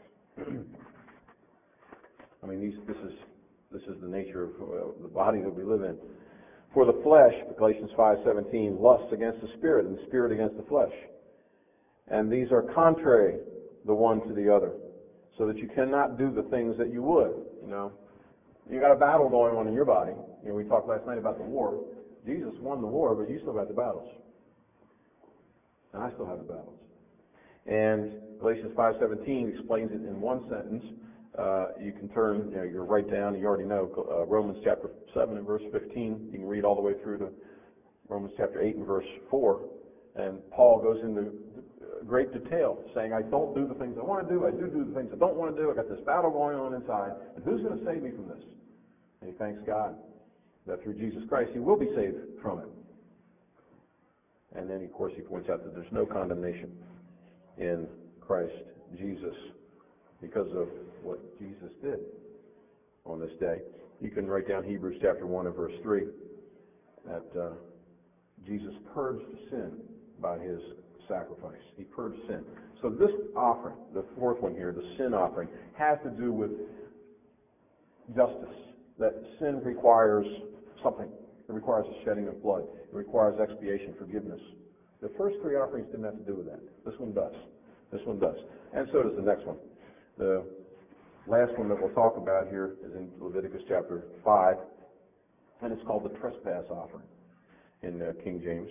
[SPEAKER 1] I mean, these, this is this is the nature of uh, the body that we live in. For the flesh, Galatians five seventeen, lusts against the spirit, and the spirit against the flesh. And these are contrary the one to the other, so that you cannot do the things that you would. You know, you got a battle going on in your body. You know, we talked last night about the war. Jesus won the war, but you still got the battles, and I still have the battles. And Galatians five seventeen explains it in one sentence. Uh, you can turn, you know, you're right down, you already know, uh, Romans chapter seven and verse fifteen. You can read all the way through to Romans chapter eight and verse four. And Paul goes into great detail, saying, I don't do the things I want to do, I do do the things I don't want to do, I got this battle going on inside, and who's going to save me from this? And he thanks God that through Jesus Christ he will be saved from it. And then, of course, he points out that there's no condemnation in Christ Jesus because of what Jesus did on this day. You can write down Hebrews chapter one and verse three, that uh, Jesus purged sin by his sacrifice. He purged sin. So this offering, the fourth one here, the sin offering, has to do with justice. That sin requires something. It requires the shedding of blood. It requires expiation, forgiveness. The first three offerings didn't have to do with that. This one does. This one does. And so does the next one. The last one that we'll talk about here is in Leviticus chapter five, and it's called the trespass offering in uh, King James.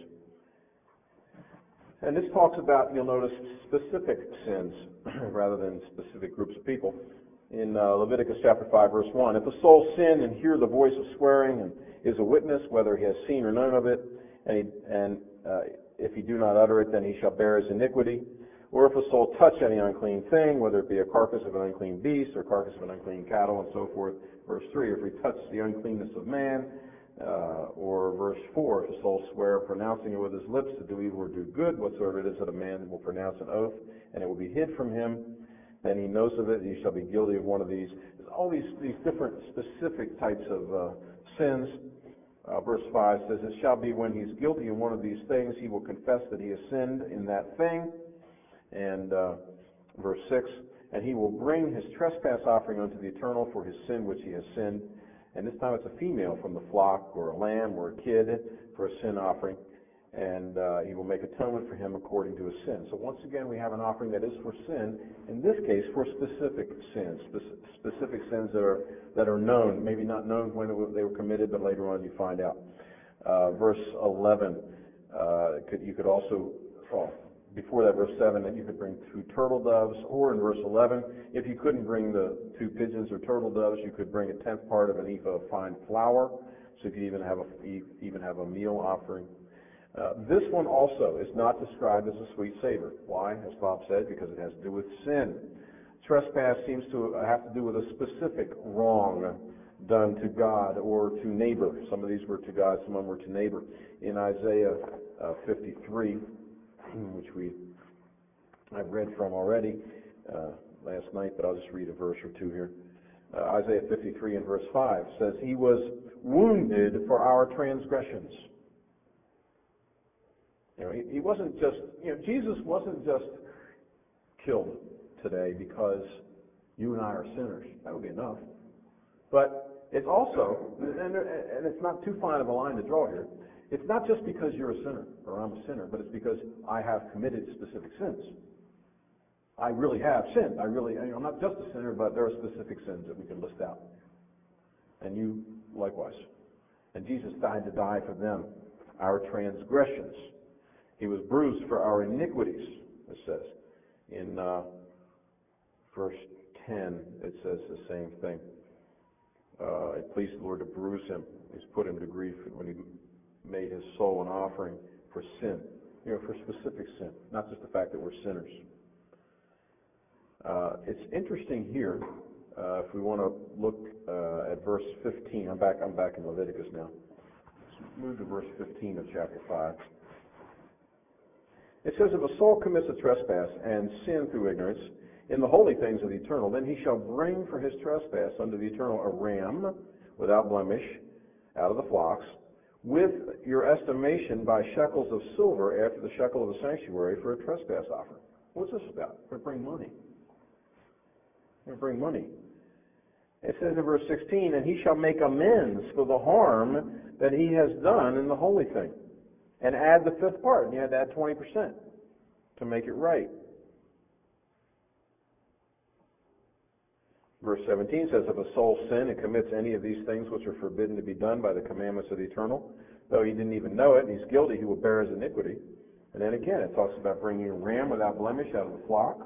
[SPEAKER 1] And this talks about, you'll notice, specific sins rather than specific groups of people. In uh, Leviticus chapter five, verse one, if a soul sin and hear the voice of swearing and is a witness, whether he has seen or known of it, and, he, and uh, if he do not utter it, then he shall bear his iniquity. Or if a soul touch any unclean thing, whether it be a carcass of an unclean beast or carcass of an unclean cattle, and so forth. Verse three, if he touch the uncleanness of man, uh, or verse four, if a soul swear, pronouncing it with his lips to do evil or do good, whatsoever it is that a man will pronounce an oath, and it will be hid from him, then he knows of it, he shall be guilty of one of these. There's all these, these different specific types of uh, sins. Uh, verse five says, it shall be when he's guilty in one of these things, he will confess that he has sinned in that thing. And uh, verse six, and he will bring his trespass offering unto the Eternal for his sin which he has sinned. And this time it's a female from the flock, or a lamb, or a kid for a sin offering. And uh, he will make atonement for him according to his sin. So once again, we have an offering that is for sin, in this case for specific sins, spe- specific sins that are that are known, maybe not known when they were committed, but later on you find out. Uh, verse eleven, uh, could, you could also, oh, before that, verse seven, that you could bring two turtle doves, or in verse eleven, if you couldn't bring the two pigeons or turtle doves, you could bring a tenth part of an ephah of fine flour, so you could even have a, even have a meal offering. Uh, this one also is not described as a sweet savor. Why? As Bob said, because it has to do with sin. Trespass seems to have to do with a specific wrong done to God or to neighbor. Some of these were to God, some of them were to neighbor. In Isaiah uh, fifty-three, which we I've read from already uh, last night, but I'll just read a verse or two here. Uh, Isaiah fifty-three and verse five says, he was wounded for our transgressions. You know, he, he wasn't just, you know, Jesus wasn't just killed today because you and I are sinners. That would be enough. But it's also, and, and it's not too fine of a line to draw here, it's not just because you're a sinner, or I'm a sinner, but it's because I have committed specific sins. I really have sinned. I really, you know, I'm not just a sinner, but there are specific sins that we can list out. And you likewise. And Jesus died to die for them, our transgressions. He was bruised for our iniquities, it says. In uh, verse ten, it says the same thing. Uh, it pleased the Lord to bruise him. He's put him to grief when he made his soul an offering for sin. You know, for specific sin, not just the fact that we're sinners. Uh, it's interesting here, uh, if we want to look uh, at verse fifteen. I'm back, I'm back in Leviticus now. Let's move to verse fifteen of chapter five. It says, if a soul commits a trespass and sin through ignorance in the holy things of the eternal, then he shall bring for his trespass unto the eternal a ram without blemish out of the flocks, with your estimation by shekels of silver after the shekel of the sanctuary for a trespass offering. What's this about? We're going to bring money. We're going to bring money. It says in verse sixteen, and he shall make amends for the harm that he has done in the holy thing, and add the fifth part. And you had to add twenty percent to make it right. Verse seventeen says, if a soul sin and commits any of these things which are forbidden to be done by the commandments of the eternal, though he didn't even know it, he's guilty, he will bear his iniquity. And then again, it talks about bringing a ram without blemish out of the flock.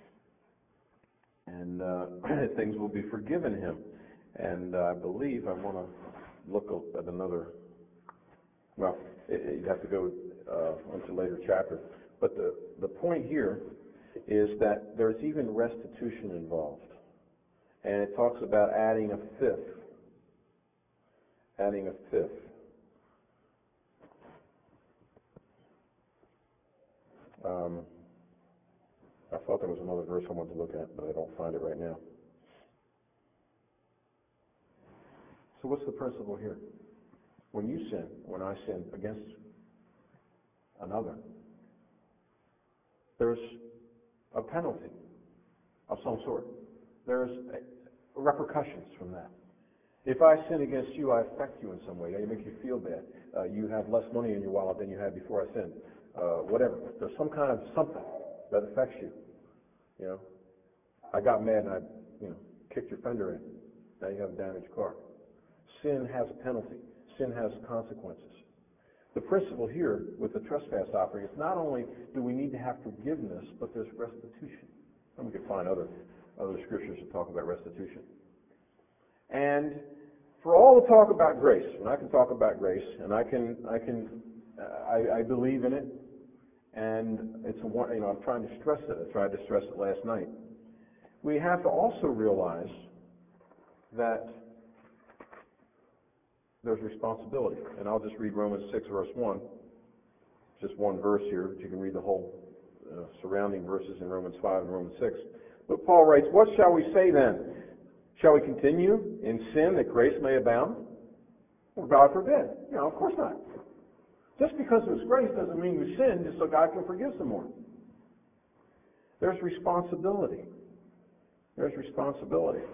[SPEAKER 1] And uh, things will be forgiven him. And uh, I believe, I want to look at another, well, it, you'd have to go uh, into a later chapter. But the, the point here is that there's even restitution involved. And it talks about adding a fifth. Adding a fifth. Um, I thought there was another verse I wanted to look at, but I don't find it right now. So what's the principle here? When you sin, when I sin against another, there's a penalty of some sort. There's repercussions from that. If I sin against you, I affect you in some way. I make you feel bad. Uh, you have less money in your wallet than you had before I sinned. Uh, whatever. There's some kind of something that affects you. You know, I got mad and I, you know, kicked your fender in. Now you have a damaged car. Sin has a penalty. Sin has consequences. The principle here with the trespass offering is not only do we need to have forgiveness, but there's restitution. And we could find other other scriptures that talk about restitution. And for all the talk about grace, and I can talk about grace, and I can I can uh, I, I believe in it, and it's a you know I'm trying to stress it. I tried to stress it last night. We have to also realize that there's responsibility. And I'll just read Romans six, verse one. Just one verse here, but you can read the whole uh, surrounding verses in Romans five and Romans six. But Paul writes, what shall we say then? Shall we continue in sin that grace may abound? Well, God forbid. You know, of course not. Just because there's grace doesn't mean we sin just so God can forgive some more. There's responsibility. There's responsibility.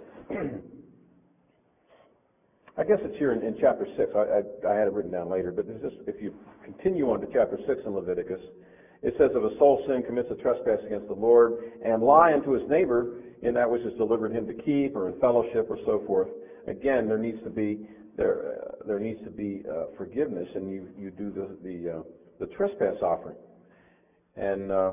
[SPEAKER 1] I guess it's here in, in chapter six. I, I, I had it written down later, but this is, if you continue on to chapter six in Leviticus, it says, if a soul sin commits a trespass against the Lord and lie unto his neighbor in that which is delivered him to keep or in fellowship or so forth, again, there needs to be there uh, there needs to be uh, forgiveness, and you you do the the uh, the trespass offering. And uh,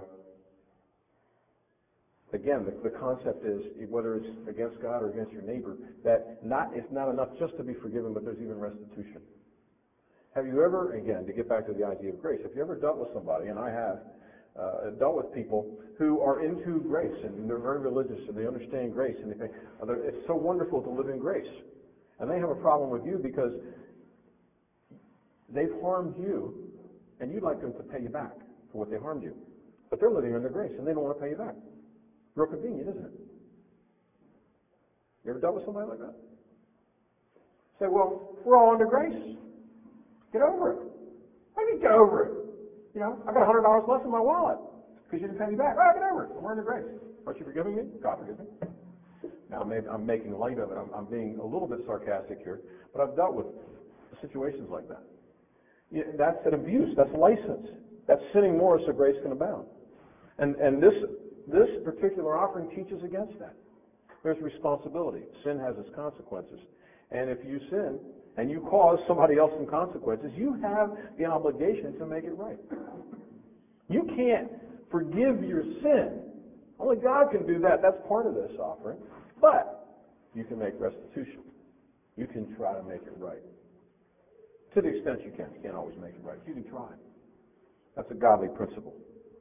[SPEAKER 1] again, the, the concept is whether it's against God or against your neighbor, that not it's not enough just to be forgiven, but there's even restitution. Have you ever, again, to get back to the idea of grace, have you ever dealt with somebody, and I have, uh, dealt with people who are into grace, and they're very religious, and they understand grace, and they think, oh, it's so wonderful to live in grace. And they have a problem with you because they've harmed you, and you'd like them to pay you back for what they harmed you. But they're living under grace, and they don't want to pay you back. Real convenient, isn't it? You ever dealt with somebody like that? Say, well, we're all under grace. Get over it. What do you mean get over it? You know, I got one hundred dollars less in my wallet because you didn't pay me back. Oh, get over it. We're under grace. Aren't you forgiving me? God forgive me. Now, maybe I'm making light of it. I'm, I'm being a little bit sarcastic here, but I've dealt with situations like that. Yeah, that's an abuse. That's license. That's sinning more so grace can abound. And and this this particular offering teaches against that. There's responsibility. Sin has its consequences. And if you sin and you cause somebody else some consequences, you have the obligation to make it right. You can't forgive your sin. Only God can do that. That's part of this offering. But you can make restitution. You can try to make it right. To the extent you can. You can't always make it right. You can try. That's a godly principle.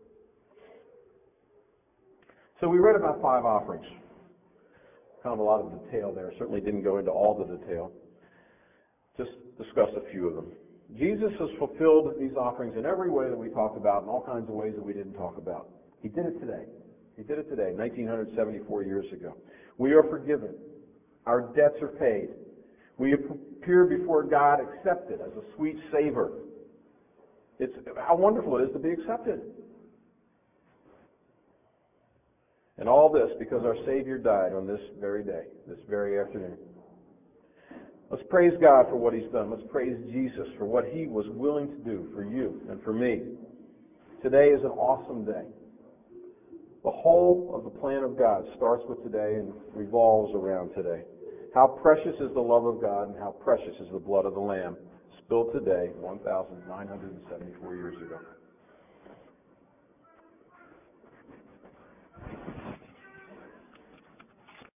[SPEAKER 1] So we read about five offerings. Kind of a lot of detail there. Certainly didn't go into all the detail. Just discuss a few of them. Jesus has fulfilled these offerings in every way that we talked about, and all kinds of ways that we didn't talk about. He did it today. He did it today, nineteen seventy-four years ago. We are forgiven. Our debts are paid. We appear before God accepted as a sweet savor. It's how wonderful it is to be accepted. And all this because our Savior died on this very day, this very afternoon. Let's praise God for what He's done. Let's praise Jesus for what He was willing to do for you and for me. Today is an awesome day. The whole of the plan of God starts with today and revolves around today. How precious is the love of God and how precious is the blood of the Lamb spilled today, one thousand nine hundred seventy-four years ago.